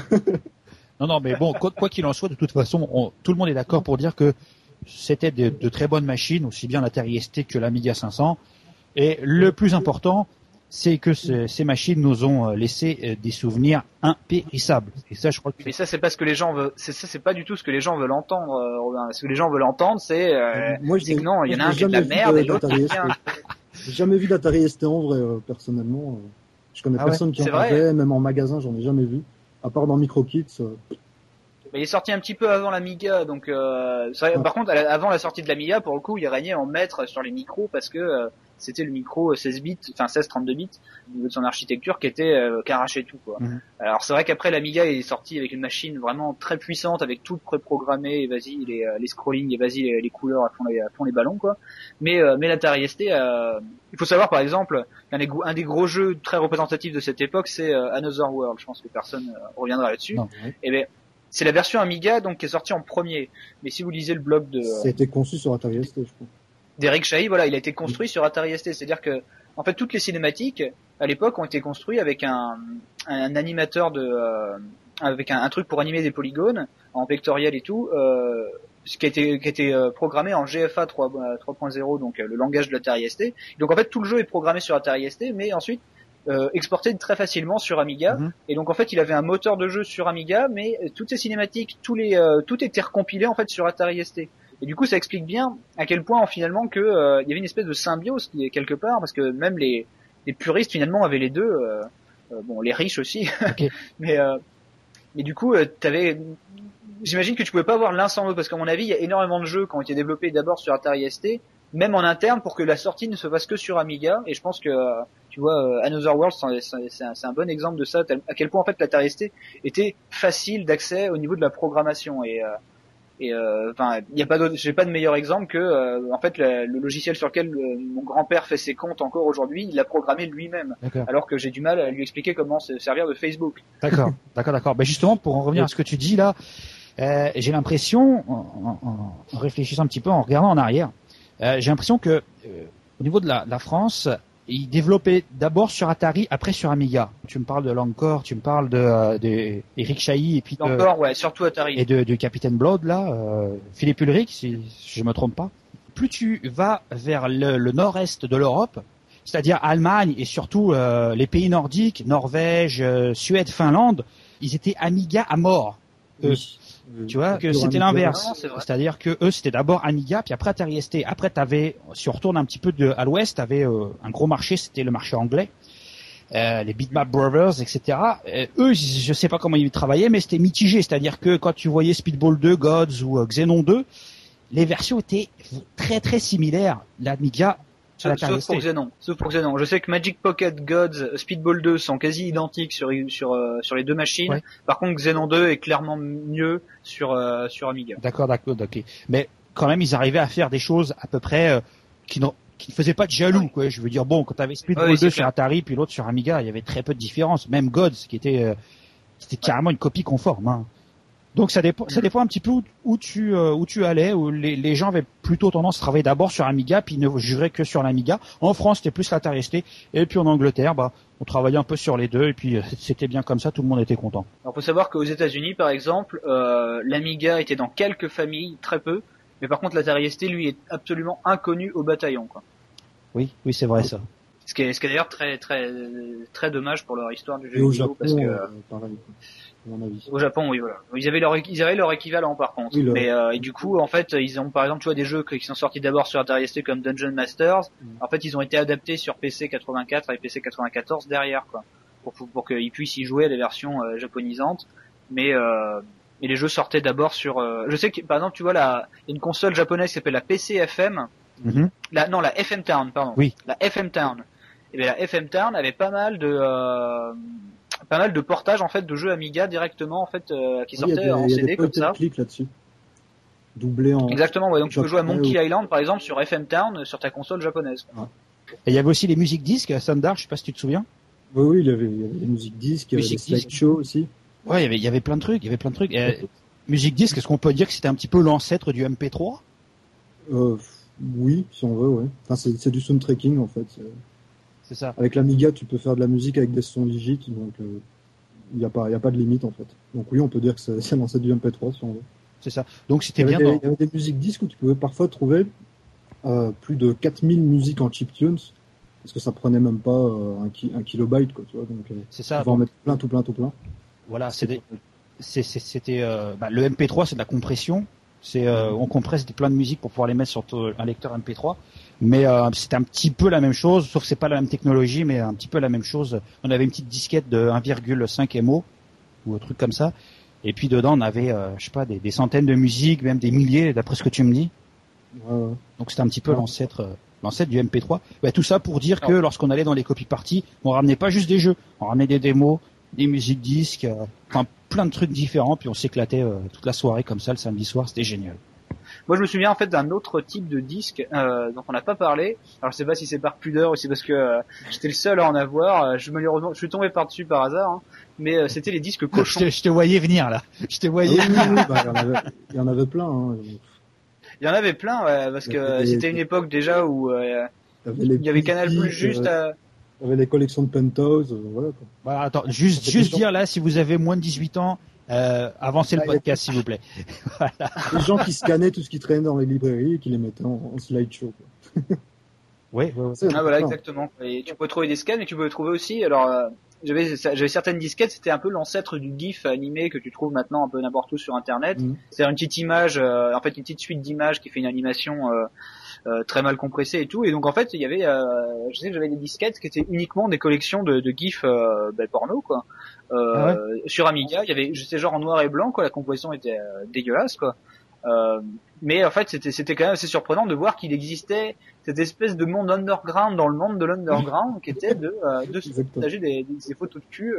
Non, mais bon, quoi qu'il en soit, de toute façon, tout le monde est d'accord pour dire que c'était de très bonnes machines, aussi bien l'Atari ST que l'Amiga 500. Et le plus important, c'est que ces machines nous ont laissé des souvenirs impérissables. Et ça, je crois que. Mais ça, c'est pas ce que les gens veulent. C'est pas du tout ce que les gens veulent entendre, Robin. Ce que les gens veulent entendre, c'est que non, il y en a un qui est de la merde et l'autre qui est bien. J'ai jamais vu d'Atari ST en vrai, personnellement. Je connais personne qui en avait, même en magasin, j'en ai jamais vu. À part dans MicroKids. Il est sorti un petit peu avant l'Amiga, donc par contre, avant la sortie de l'Amiga, pour le coup, il régnait en maître sur les micros parce que c'était le micro 16 bits, enfin 16-32 bits, au niveau de son architecture, qui arrachait tout, quoi. Alors c'est vrai qu'après l'Amiga est sorti avec une machine vraiment très puissante, avec tout préprogrammé, et vas-y les scrollings, et vas-y les couleurs à fond les ballons, quoi. Mais l'Atari ST, il faut savoir par exemple qu'un des gros jeux très représentatifs de cette époque, c'est Another World. Je pense que personne reviendra là-dessus. Et ben c'est la version Amiga donc qui est sortie en premier. Mais si vous lisez le blog ça a été conçu sur Atari ST, je crois. d'Eric Chahi, voilà, il a été construit sur Atari ST. C'est-à-dire que, en fait, toutes les cinématiques à l'époque ont été construites avec un animateur avec un truc pour animer des polygones en vectoriel et tout, qui a été programmé en GFA 3.0, donc le langage de l'Atari ST. Donc en fait, tout le jeu est programmé sur Atari ST, mais ensuite exporté très facilement sur Amiga. Et donc en fait il avait un moteur de jeu sur Amiga, mais toutes ces cinématiques, tout était recompilé en fait sur Atari ST. Et du coup ça explique bien à quel point finalement que il y avait une espèce de symbiose qui est quelque part, parce que même les puristes finalement avaient les deux, bon les riches aussi. Okay. mais du coup j'imagine que tu pouvais pas avoir l'un sans l'autre, parce qu'à mon avis il y a énormément de jeux qui ont été développés d'abord sur Atari ST, même en interne, pour que la sortie ne se fasse que sur Amiga. Et je pense que tu vois, Another World, c'est un bon exemple de ça, à quel point en fait l'Atari ST était facile d'accès au niveau de la programmation. Et enfin, j'ai pas de meilleur exemple que en fait le logiciel sur lequel mon grand-père fait ses comptes encore aujourd'hui, il l'a programmé lui-même. Alors que j'ai du mal à lui expliquer comment se servir de Facebook. D'accord. Ben justement, pour en revenir à ce que tu dis là, j'ai l'impression, en réfléchissant un petit peu, en regardant en arrière, j'ai l'impression que au niveau de la France, ils développaient d'abord sur Atari, après sur Amiga. Tu me parles de l'Encore, tu me parles de Eric Chahi, et puis l'Encore, ouais, surtout Atari. Et de Capitaine Blood là, Philippe Ulrich, si je me trompe pas. Plus tu vas vers le nord-est de l'Europe, c'est-à-dire Allemagne et surtout les pays nordiques, Norvège, Suède, Finlande, ils étaient Amiga à mort. Oui. Tu vois que c'était l'inverse, c'est-à-dire que eux c'était d'abord Amiga puis après Atari ST. Après si on retourne un petit peu à l'ouest, t'avais un gros marché, c'était le marché anglais, les Bitmap Brothers, etc. Eux, je sais pas comment ils travaillaient, mais c'était mitigé, c'est-à-dire que quand tu voyais Speedball 2, Gods ou Xenon 2, les versions étaient très très similaires. L'Amiga Sauf pour Xenon. Je sais que Magic Pocket, Gods, Speedball 2 sont quasi identiques sur les deux machines. Ouais. Par contre, Xenon 2 est clairement mieux sur Amiga. D'accord, ok. Mais quand même, ils arrivaient à faire des choses à peu près qui ne faisaient pas de jaloux, quoi. Je veux dire, bon, quand t'avais Speedball 2 sur Atari, puis l'autre sur Amiga, il y avait très peu de différence. Même Gods, qui était carrément une copie conforme, hein. Donc ça dépend un petit peu où tu allais, où les gens avaient plutôt tendance à travailler d'abord sur Amiga, puis ne juraient que sur l'Amiga. En France, c'était plus l'Atari ST, et puis en Angleterre, on travaillait un peu sur les deux, et puis c'était bien comme ça, tout le monde était content. Alors faut savoir qu'aux États-Unis, par exemple, l'Amiga était dans quelques familles, très peu, mais par contre l'Atari ST, lui, est absolument inconnu au bataillon, quoi. Oui, c'est vrai ça. Ce qui est d'ailleurs très très très dommage pour leur histoire du jeu vidéo vidéo, parce que pareil, à mon avis. Au Japon, oui, voilà. Ils avaient leur équivalent par contre. Oui, mais et du coup, en fait, ils ont par exemple, tu vois, des jeux qui sont sortis d'abord sur Atari ST comme Dungeon Masters. En fait, ils ont été adaptés sur PC 84 et PC 94 derrière, quoi, pour qu'ils puissent y jouer à des versions japonisantes. Mais les jeux sortaient d'abord sur. Je sais que par exemple, tu vois, il y a une console japonaise qui s'appelle la PC FM. Mm-hmm. La FM Town, pardon. Oui. La FM Town. Et bien la FM Town avait pas mal de portages en fait de jeux Amiga directement en fait qui sortaient en CD comme ça. Clic là-dessus. Doublé en. Exactement, ouais, donc tu peux jouer à Monkey Island par exemple sur FM Town sur ta console japonaise. Ouais. Et il y avait aussi les musiques disques à Sandar, je sais pas si tu te souviens. Oui, il y avait les musiques disques, il y avait les slideshows aussi. Ouais, il y avait plein de trucs, musique disque, est-ce qu'on peut dire que c'était un petit peu l'ancêtre du MP3? Oui, si on veut, ouais. Enfin, c'est du soundtracking en fait. C'est ça. Avec l'Amiga, tu peux faire de la musique avec des sons digits, donc il y a pas de limite en fait. Donc oui, on peut dire que c'est l'ancêtre du MP3 si on veut. C'est ça. Donc c'était bien. Il y avait des musiques disques où tu pouvais parfois trouver plus de 4000 musiques en chiptunes, parce que ça prenait même pas un kilobyte, quoi, tu vois. Donc c'est ça. Tu vas en mettre tout plein. Voilà, c'était le MP3, c'est de la compression. On compresse plein de musiques pour pouvoir les mettre sur un lecteur MP3. Mais c'était un petit peu la même chose, sauf que c'est pas la même technologie, mais un petit peu la même chose. On avait une petite disquette de 1,5 MO ou un truc comme ça, et puis dedans on avait, je sais pas, des centaines de musiques, même des milliers, d'après ce que tu me dis. Ouais. Donc c'était un petit peu l'ancêtre du MP3. Tout ça pour dire que lorsqu'on allait dans les copy parties, on ramenait pas juste des jeux, on ramenait des démos, des musiques disques, enfin plein de trucs différents, puis on s'éclatait toute la soirée comme ça le samedi soir, c'était génial. Moi, je me souviens en fait d'un autre type de disque dont on n'a pas parlé. Alors, je sais pas si c'est par pudeur ou si c'est parce que j'étais le seul à en avoir. Je suis tombé par-dessus par hasard, hein. Mais c'était les disques cochons. Je te voyais venir là. Je te voyais. Il y en avait plein. Hein. Il y en avait plein, ouais, parce que c'était une époque déjà où il y avait Canal Plus juste. Il y avait les collections de Penthouse, voilà quoi. Bah, attends, juste dire là, si vous avez moins de 18 ans. Avancez le podcast, s'il vous plaît. Voilà. Les gens qui scannaient tout ce qui traînait dans les librairies et qui les mettaient en slideshow. Ouais. Voilà, exactement. Et tu peux trouver des scans, et tu peux trouver aussi. Alors, j'avais certaines disquettes, c'était un peu l'ancêtre du GIF animé que tu trouves maintenant un peu n'importe où sur Internet. C'est une petite image, en fait, une petite suite d'images qui fait une animation très mal compressée et tout. Et donc, en fait, il y avait, je sais que j'avais des disquettes qui étaient uniquement des collections de GIF porno, quoi. Sur Amiga, il y avait, c'était genre en noir et blanc, quoi. La composition était dégueulasse, quoi. Mais en fait, c'était quand même assez surprenant de voir qu'il existait cette espèce de monde underground dans le monde de l'underground qui était de se partager des photos de cul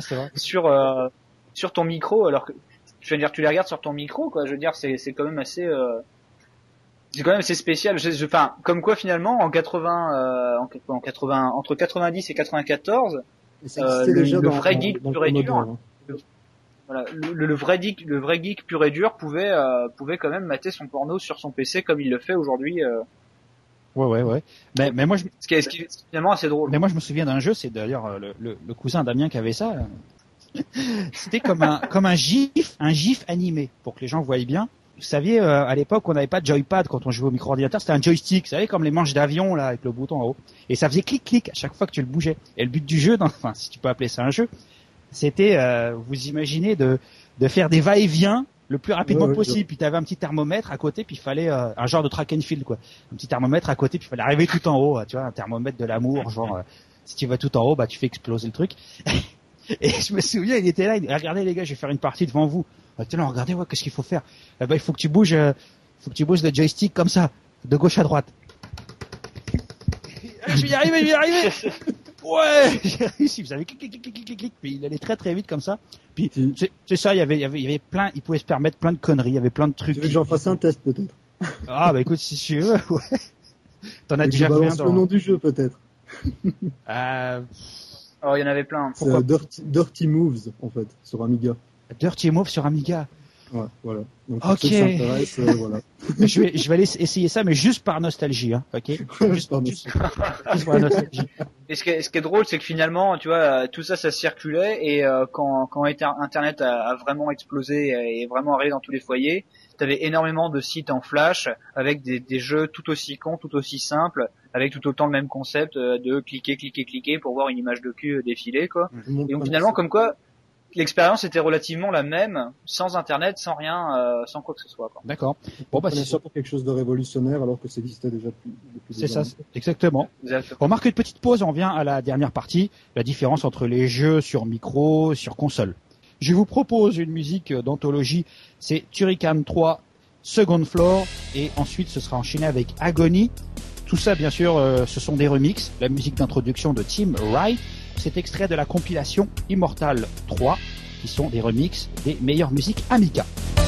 sur ton micro, alors que je veux dire tu les regardes sur ton micro, quoi. Je veux dire c'est quand même assez spécial. Enfin, comme quoi finalement en 80 entre 90 et 94 le vrai geek pur et dur. Voilà, le vrai geek pur et dur pouvait quand même mater son porno sur son PC comme il le fait aujourd'hui. Ouais. Mais moi, ce qui est finalement assez drôle. Mais moi, je me souviens d'un jeu, c'est d'ailleurs le cousin Damien qui avait ça. C'était comme un GIF animé, pour que les gens voient bien. Vous saviez, à l'époque, on n'avait pas de joypad quand on jouait au micro-ordinateur, c'était un joystick, vous savez, comme les manches d'avion, là, avec le bouton en haut. Et ça faisait clic-clic à chaque fois que tu le bougeais. Et le but du jeu, enfin, si tu peux appeler ça un jeu, c'était, vous imaginez, de faire des va-et-vient le plus rapidement possible. Puis tu avais un petit thermomètre à côté, puis il fallait un genre de track and field, quoi. Un petit thermomètre à côté, puis il fallait arriver tout en haut, tu vois, un thermomètre de l'amour, genre, si tu vas tout en haut, bah tu fais exploser le truc. Et je me souviens, il était là, il dit, regardez les gars, je vais faire une partie devant vous. Là, regardez, ouais, qu'est-ce qu'il faut faire? Il faut que tu bouges le joystick comme ça, de gauche à droite. Je vais y arriver. Ouais, j'ai réussi. Vous savez, clic. Puis il allait très très vite comme ça. Puis c'est ça, il y avait plein, il pouvait se permettre plein de conneries, il y avait plein de trucs. Tu veux que j'en fasse un test peut-être? Ah bah écoute, si tu veux, ouais. T'en as déjà fait un dans... le nom du jeu peut-être. Oh, il y en avait plein. C'est Dirty Moves en fait sur Amiga. Dirty Moves sur Amiga. Ouais, voilà. Donc, ok. Voilà. je vais aller essayer ça, mais juste par nostalgie, hein. Ok. Juste par la nostalgie. Et ce qui est drôle, c'est que finalement, tu vois, tout ça circulait et quand Internet a vraiment explosé et vraiment arrivé dans tous les foyers, t'avais énormément de sites en flash avec des jeux tout aussi cons, tout aussi simples, avec tout autant le même concept de cliquer pour voir une image de cul défiler, quoi. Et donc finalement, comme quoi, l'expérience était relativement la même, sans Internet, sans rien, sans quoi que ce soit, quoi. D'accord. Bon, c'est ça pour quelque chose de révolutionnaire alors que ça existait déjà depuis c'est ça, exactement. Exactement. On marque une petite pause, on vient à la dernière partie, la différence entre les jeux sur micro, sur console. Je vous propose une musique d'anthologie, c'est Turrican 3, Second Floor, et ensuite ce sera enchaîné avec Agony. Tout ça, bien sûr, ce sont des remixes, la musique d'introduction de Tim Wright. C'est extrait de la compilation Immortal 3, qui sont des remixes des meilleures musiques Amiga.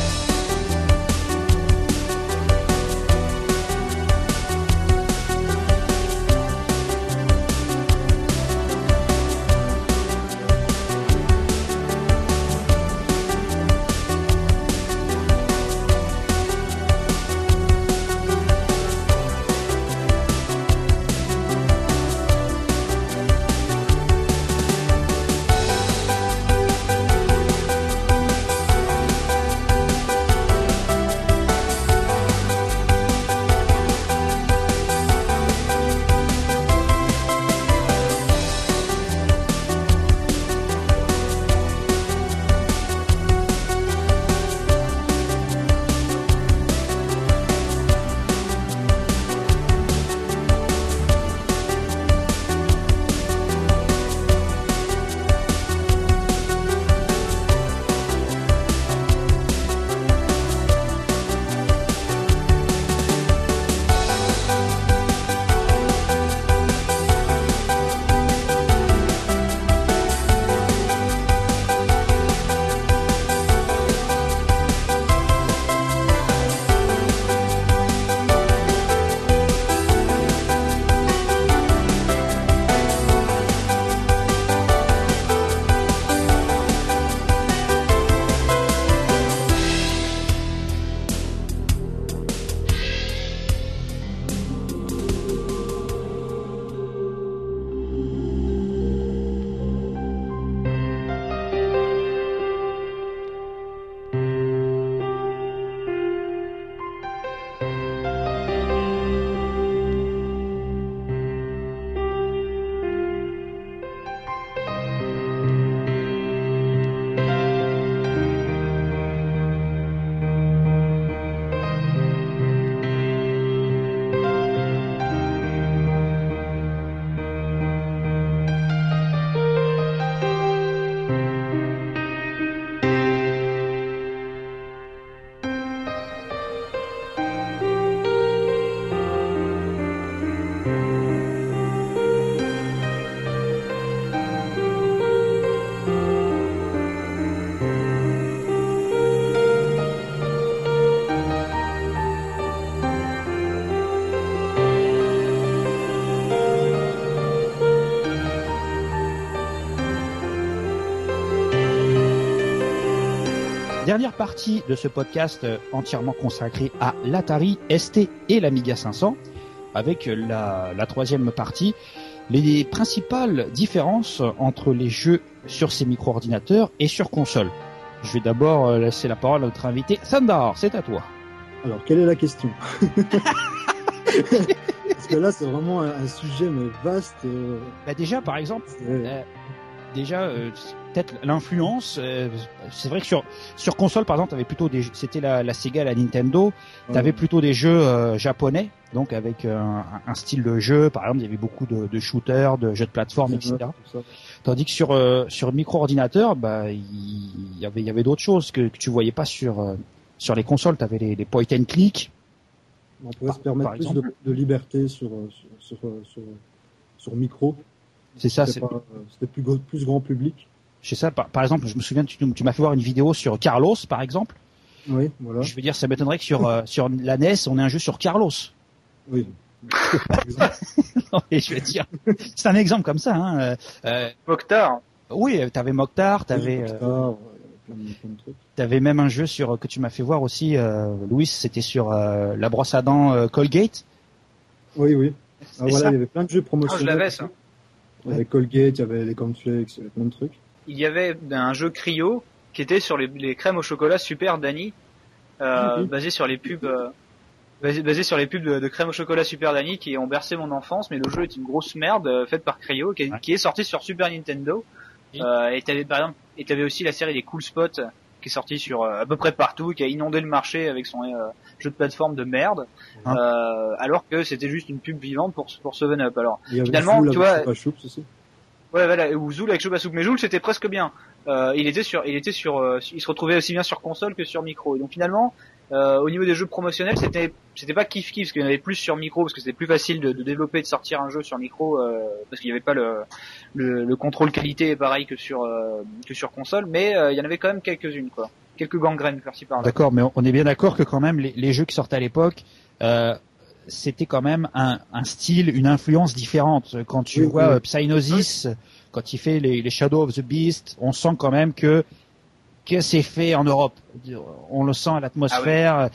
Dernière partie de ce podcast entièrement consacré à l'Atari ST et l'Amiga 500, avec la troisième partie, les principales différences entre les jeux sur ces micro-ordinateurs et sur console. Je vais d'abord laisser la parole à notre invité. Sandar, c'est à toi. Alors, quelle est la question? Parce que là, c'est vraiment un sujet mais vaste. Déjà, par exemple, peut-être l'influence, c'est vrai que sur console par exemple t'avais plutôt c'était la Sega, la Nintendo, t'avais plutôt des jeux japonais, donc avec un style de jeu, par exemple il y avait beaucoup de shooters, de jeux de plateforme, etc. Tandis que sur micro-ordinateur, il y avait d'autres choses que tu voyais pas sur les consoles. T'avais les point and click. On pouvait se permettre plus de liberté sur micro. C'est ça, c'était plus grand public. C'est ça, par exemple, je me souviens, tu m'as fait voir une vidéo sur Carlos, par exemple. Oui, voilà. Je veux dire, ça m'étonnerait que sur la NES, on ait un jeu sur Carlos. Oui. Non, mais je veux dire, c'est un exemple comme ça, hein. Mokhtar. Oui, t'avais Mokhtar, t'avais. plein de trucs. T'avais même un jeu que tu m'as fait voir aussi, Louis, c'était sur la brosse à dents Colgate. Oui. Il y avait plein de jeux promotionnels. Je l'avais, ça. Il y avait Colgate, il y avait les cornflakes, il y avait plein de trucs. Il y avait un jeu Cryo qui était sur les crèmes au chocolat Super Danny, basé sur les pubs de crème au chocolat Super Danny qui ont bercé mon enfance, mais le jeu est une grosse merde faite par Cryo qui est sorti sur Super Nintendo. Et t'avais aussi la série des Cool Spots qui est sortie sur à peu près partout, qui a inondé le marché avec son jeu de plateforme de merde, alors que c'était juste une pub vivante pour 7-Up. Alors finalement, tu vois, ouais, voilà, ou Zool avec Choupa Soup, mais Zool c'était presque bien. Il se retrouvait aussi bien sur console que sur micro. Et donc finalement, au niveau des jeux promotionnels, c'était pas kiff parce qu'il y en avait plus sur micro, parce que c'était plus facile de développer, de sortir un jeu sur micro, parce qu'il n'y avait pas le contrôle qualité pareil que sur console, mais il y en avait quand même quelques-unes, quoi. Quelques gangrènes par-ci par-là. D'accord, mais on est bien d'accord que quand même les jeux qui sortaient à l'époque, c'était quand même un style, une influence différente. Quand tu vois Psygnosis, quand il fait les Shadow of the Beast, on sent quand même que c'est fait en Europe. On le sent à l'atmosphère.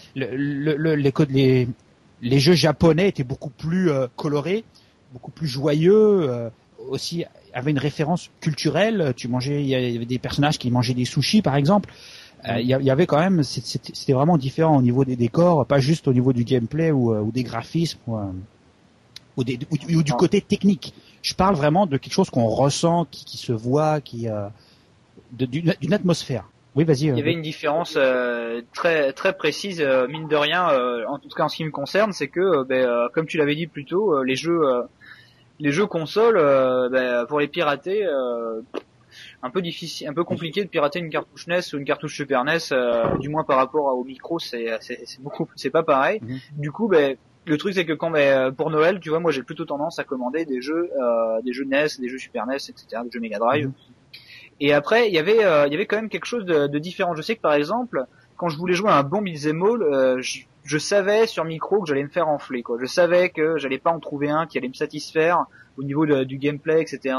Les jeux japonais étaient beaucoup plus colorés, beaucoup plus joyeux, aussi avaient une référence culturelle. Il y avait des personnages qui mangeaient des sushis, par exemple. Il y avait quand même, c'était vraiment différent au niveau des décors, pas juste au niveau du gameplay ou des graphismes ou du côté technique. Je parle vraiment de quelque chose qu'on ressent, qui se voit, d'une atmosphère. Oui, vas-y. Il y avait une différence très très précise, mine de rien, en tout cas en ce qui me concerne, c'est que comme tu l'avais dit plus tôt, les jeux consoles, pour les pirater, un peu difficile, un peu compliqué de pirater une cartouche NES ou une cartouche Super NES, du moins par rapport au micro, c'est pas pareil. Du coup, le truc c'est que pour Noël, tu vois, moi j'ai plutôt tendance à commander des jeux NES, des jeux Super NES, etc., des jeux Mega Drive. Et après, il y avait quand même quelque chose de différent. Je sais que par exemple, quand je voulais jouer à un bon beat'em all, je savais sur micro que j'allais me faire enfler, quoi. Je savais que j'allais pas en trouver un qui allait me satisfaire au niveau du gameplay, etc.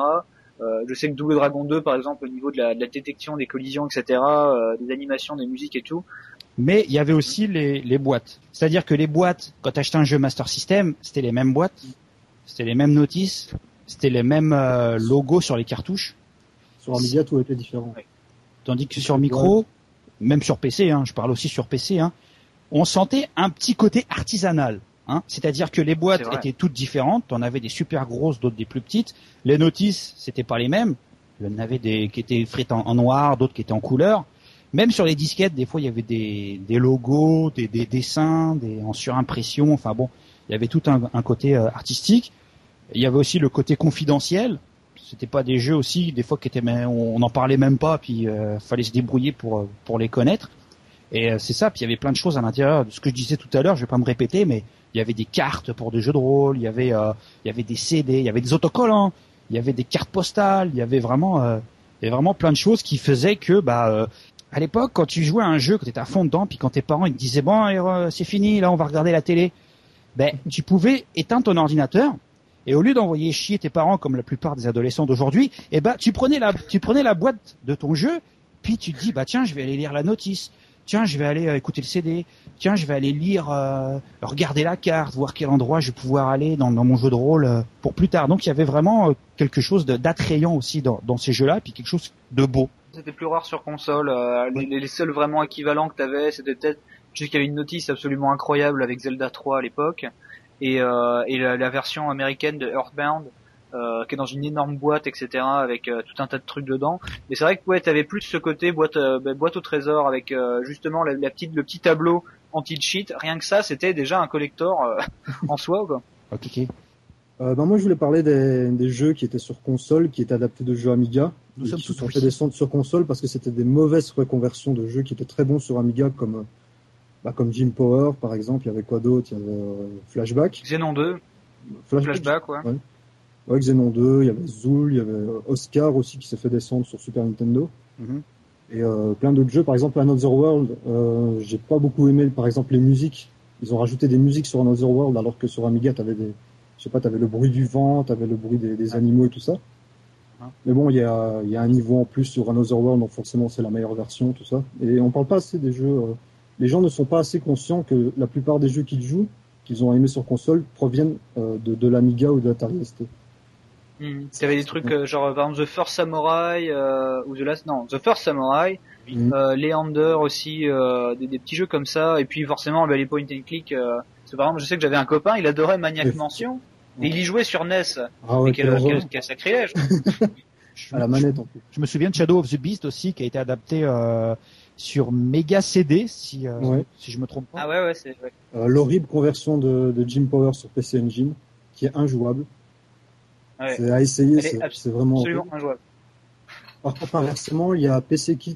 Je sais que Double Dragon 2, par exemple, au niveau de la détection des collisions, etc., des animations, des musiques et tout. Mais il y avait aussi les boîtes. C'est-à-dire que les boîtes, quand tu achetais un jeu Master System, c'était les mêmes boîtes, c'était les mêmes notices, c'était les mêmes logos sur les cartouches. Sur Amiga, tout était différent. Ouais. Tandis que sur micro, même sur PC, je parle aussi sur PC, on sentait un petit côté artisanal. C'est-à-dire que les boîtes étaient toutes différentes. On avait des super grosses, d'autres des plus petites. Les notices, c'était pas les mêmes. Il y en avait des qui étaient faites en noir, d'autres qui étaient en couleur. Même sur les disquettes, des fois, il y avait des logos, des dessins, en surimpression. Enfin bon, il y avait tout un côté artistique. Il y avait aussi le côté confidentiel. C'était pas des jeux aussi, des fois on n'en parlait même pas, puis fallait se débrouiller pour les connaître. Et c'est ça. Puis il y avait plein de choses à l'intérieur. De ce que je disais tout à l'heure, je vais pas me répéter, mais il y avait des cartes pour des jeux de rôle, il y avait des CD, il y avait des autocollants, il y avait des cartes postales, il y avait vraiment plein de choses qui faisaient que à l'époque, quand tu jouais à un jeu, que tu étais à fond dedans, puis quand tes parents ils te disaient bon, c'est fini, là on va regarder la télé, tu pouvais éteindre ton ordinateur. Et au lieu d'envoyer chier tes parents comme la plupart des adolescents d'aujourd'hui, tu prenais la boîte de ton jeu, puis tu te dis tiens, je vais aller lire la notice. Tiens, je vais aller écouter le CD. Tiens, je vais aller lire, regarder la carte, voir quel endroit je vais pouvoir aller dans mon jeu de rôle pour plus tard. Donc il y avait vraiment quelque chose d'attrayant aussi dans ces jeux-là, puis quelque chose de beau. C'était plus rare sur console. Les seuls vraiment équivalents que t'avais, c'était peut-être juste qu'il y avait une notice absolument incroyable avec Zelda 3 à l'époque. Et la version américaine de Earthbound, qui est dans une énorme boîte, etc., avec tout un tas de trucs dedans. Mais c'est vrai que t'avais plus ce côté boîte au trésor avec justement le petit tableau anti-cheat. Rien que ça, c'était déjà un collector en soi, quoi. Ok. Moi, je voulais parler des jeux qui étaient sur console, qui étaient adaptés de jeux Amiga, qui se sont fait descendre sur console parce que c'était des mauvaises reconversions de jeux qui étaient très bons sur Amiga, comme Jim Power, par exemple. Il y avait quoi d'autre? Il y avait Flashback. Xenon 2. Flashback, ouais. Ouais, Xenon 2, il y avait Zool, il y avait Oscar aussi qui s'est fait descendre sur Super Nintendo. Et plein d'autres jeux, par exemple Another World, j'ai pas beaucoup aimé par exemple les musiques. Ils ont rajouté des musiques sur Another World alors que sur Amiga t'avais le bruit du vent, t'avais le bruit des animaux et tout ça. Mais bon, il y a un niveau en plus sur Another World, donc forcément c'est la meilleure version, tout ça. Et on parle pas assez des jeux. Les gens ne sont pas assez conscients que la plupart des jeux qu'ils jouent, qu'ils ont aimés sur console, proviennent de l'Amiga ou de l'Atari ST. T'avais des trucs genre par exemple The First Samurai ou The First Samurai, Leander aussi, des petits jeux comme ça. Et puis forcément les point and click. Par exemple, je sais que j'avais un copain, il adorait Maniac Mansion. Et il y jouait sur NES. Ah ouais, quel sacrilège. À la manette en plus. Je me souviens de Shadow of the Beast aussi, qui a été adapté sur Mega CD, si je me trompe pas. Ah ouais, c'est vrai. L'horrible conversion de Jim Power sur PC Engine, qui est injouable. Ouais. C'est à essayer, c'est vraiment absolument injouable. Par contre, inversement, il y a PC Kit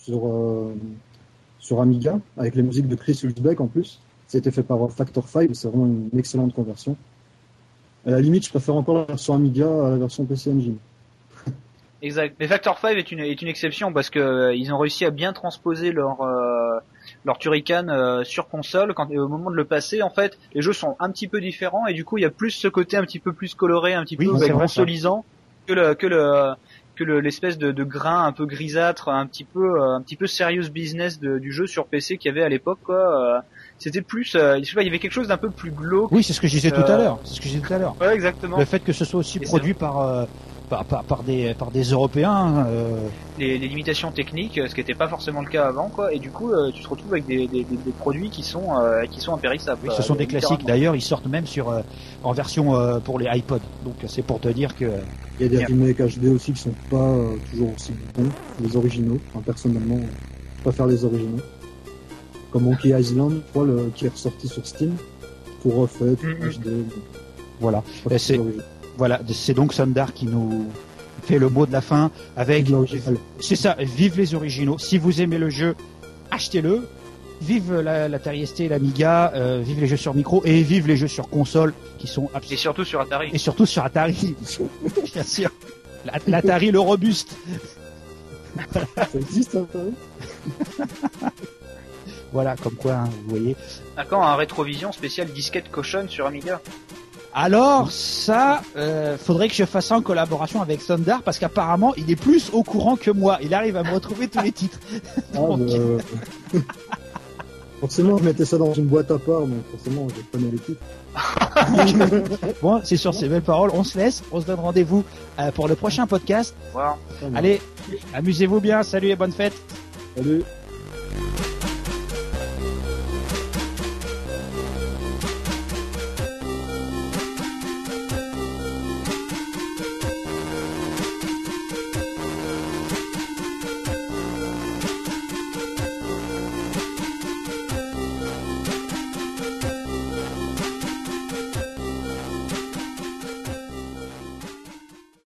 sur Amiga, avec les musiques de Chris Hulsbeck en plus. C'était fait par Factor 5, c'est vraiment une excellente conversion. À la limite, je préfère encore la version Amiga à la version PC Engine. Exact. Mais Factor 5 est une exception parce que ils ont réussi à bien transposer leur Turrican sur console. Au moment de le passer, en fait, les jeux sont un petit peu différents et du coup, il y a plus ce côté un petit peu plus coloré, un petit peu consolisant que l'espèce de grain un peu grisâtre, un petit peu serious business du jeu sur PC qu'il y avait à l'époque, quoi. C'était plus, je sais pas, il y avait quelque chose d'un peu plus glauque. Oui, c'est ce que je disais tout à l'heure. Ouais, exactement. Le fait que ce soit aussi produit par des Européens. Les limitations techniques, ce qui n'était pas forcément le cas avant, quoi. Et du coup, tu te retrouves avec des produits qui sont impérissables. Oui, ce sont des classiques. D'ailleurs, ils sortent même en version pour les iPods. Donc, c'est pour te dire que. Il y a des remakes HD aussi qui sont pas toujours aussi bons, les originaux. Enfin, personnellement, je préfère les originaux. Comme Monkey Island, je crois, qui est ressorti sur Steam, tout refait, tout HD. Voilà. C'est donc Sundar qui nous fait le mot de la fin avec. C'est ça. Vive les originaux. Si vous aimez le jeu, achetez-le. Vive l'Atari ST, l'Amiga, vive les jeux sur micro et vive les jeux sur console qui sont et surtout sur Atari. Et surtout sur Atari. Bien sûr. L'Atari le robuste. Ça existe, Atari. Voilà, comme quoi, hein, vous voyez. À quand un rétrovision spécial disquette cochonne sur Amiga? Alors ça, faudrait que je fasse ça en collaboration avec Sundar parce qu'apparemment il est plus au courant que moi. Il arrive à me retrouver tous les titres. Forcément, je mettais ça dans une boîte à part, donc forcément, je prenais les titres. Bon, c'est sur ces belles paroles, on se laisse, on se donne rendez-vous pour le prochain podcast. Wow. Allez, amusez-vous bien, salut et bonne fête. Salut.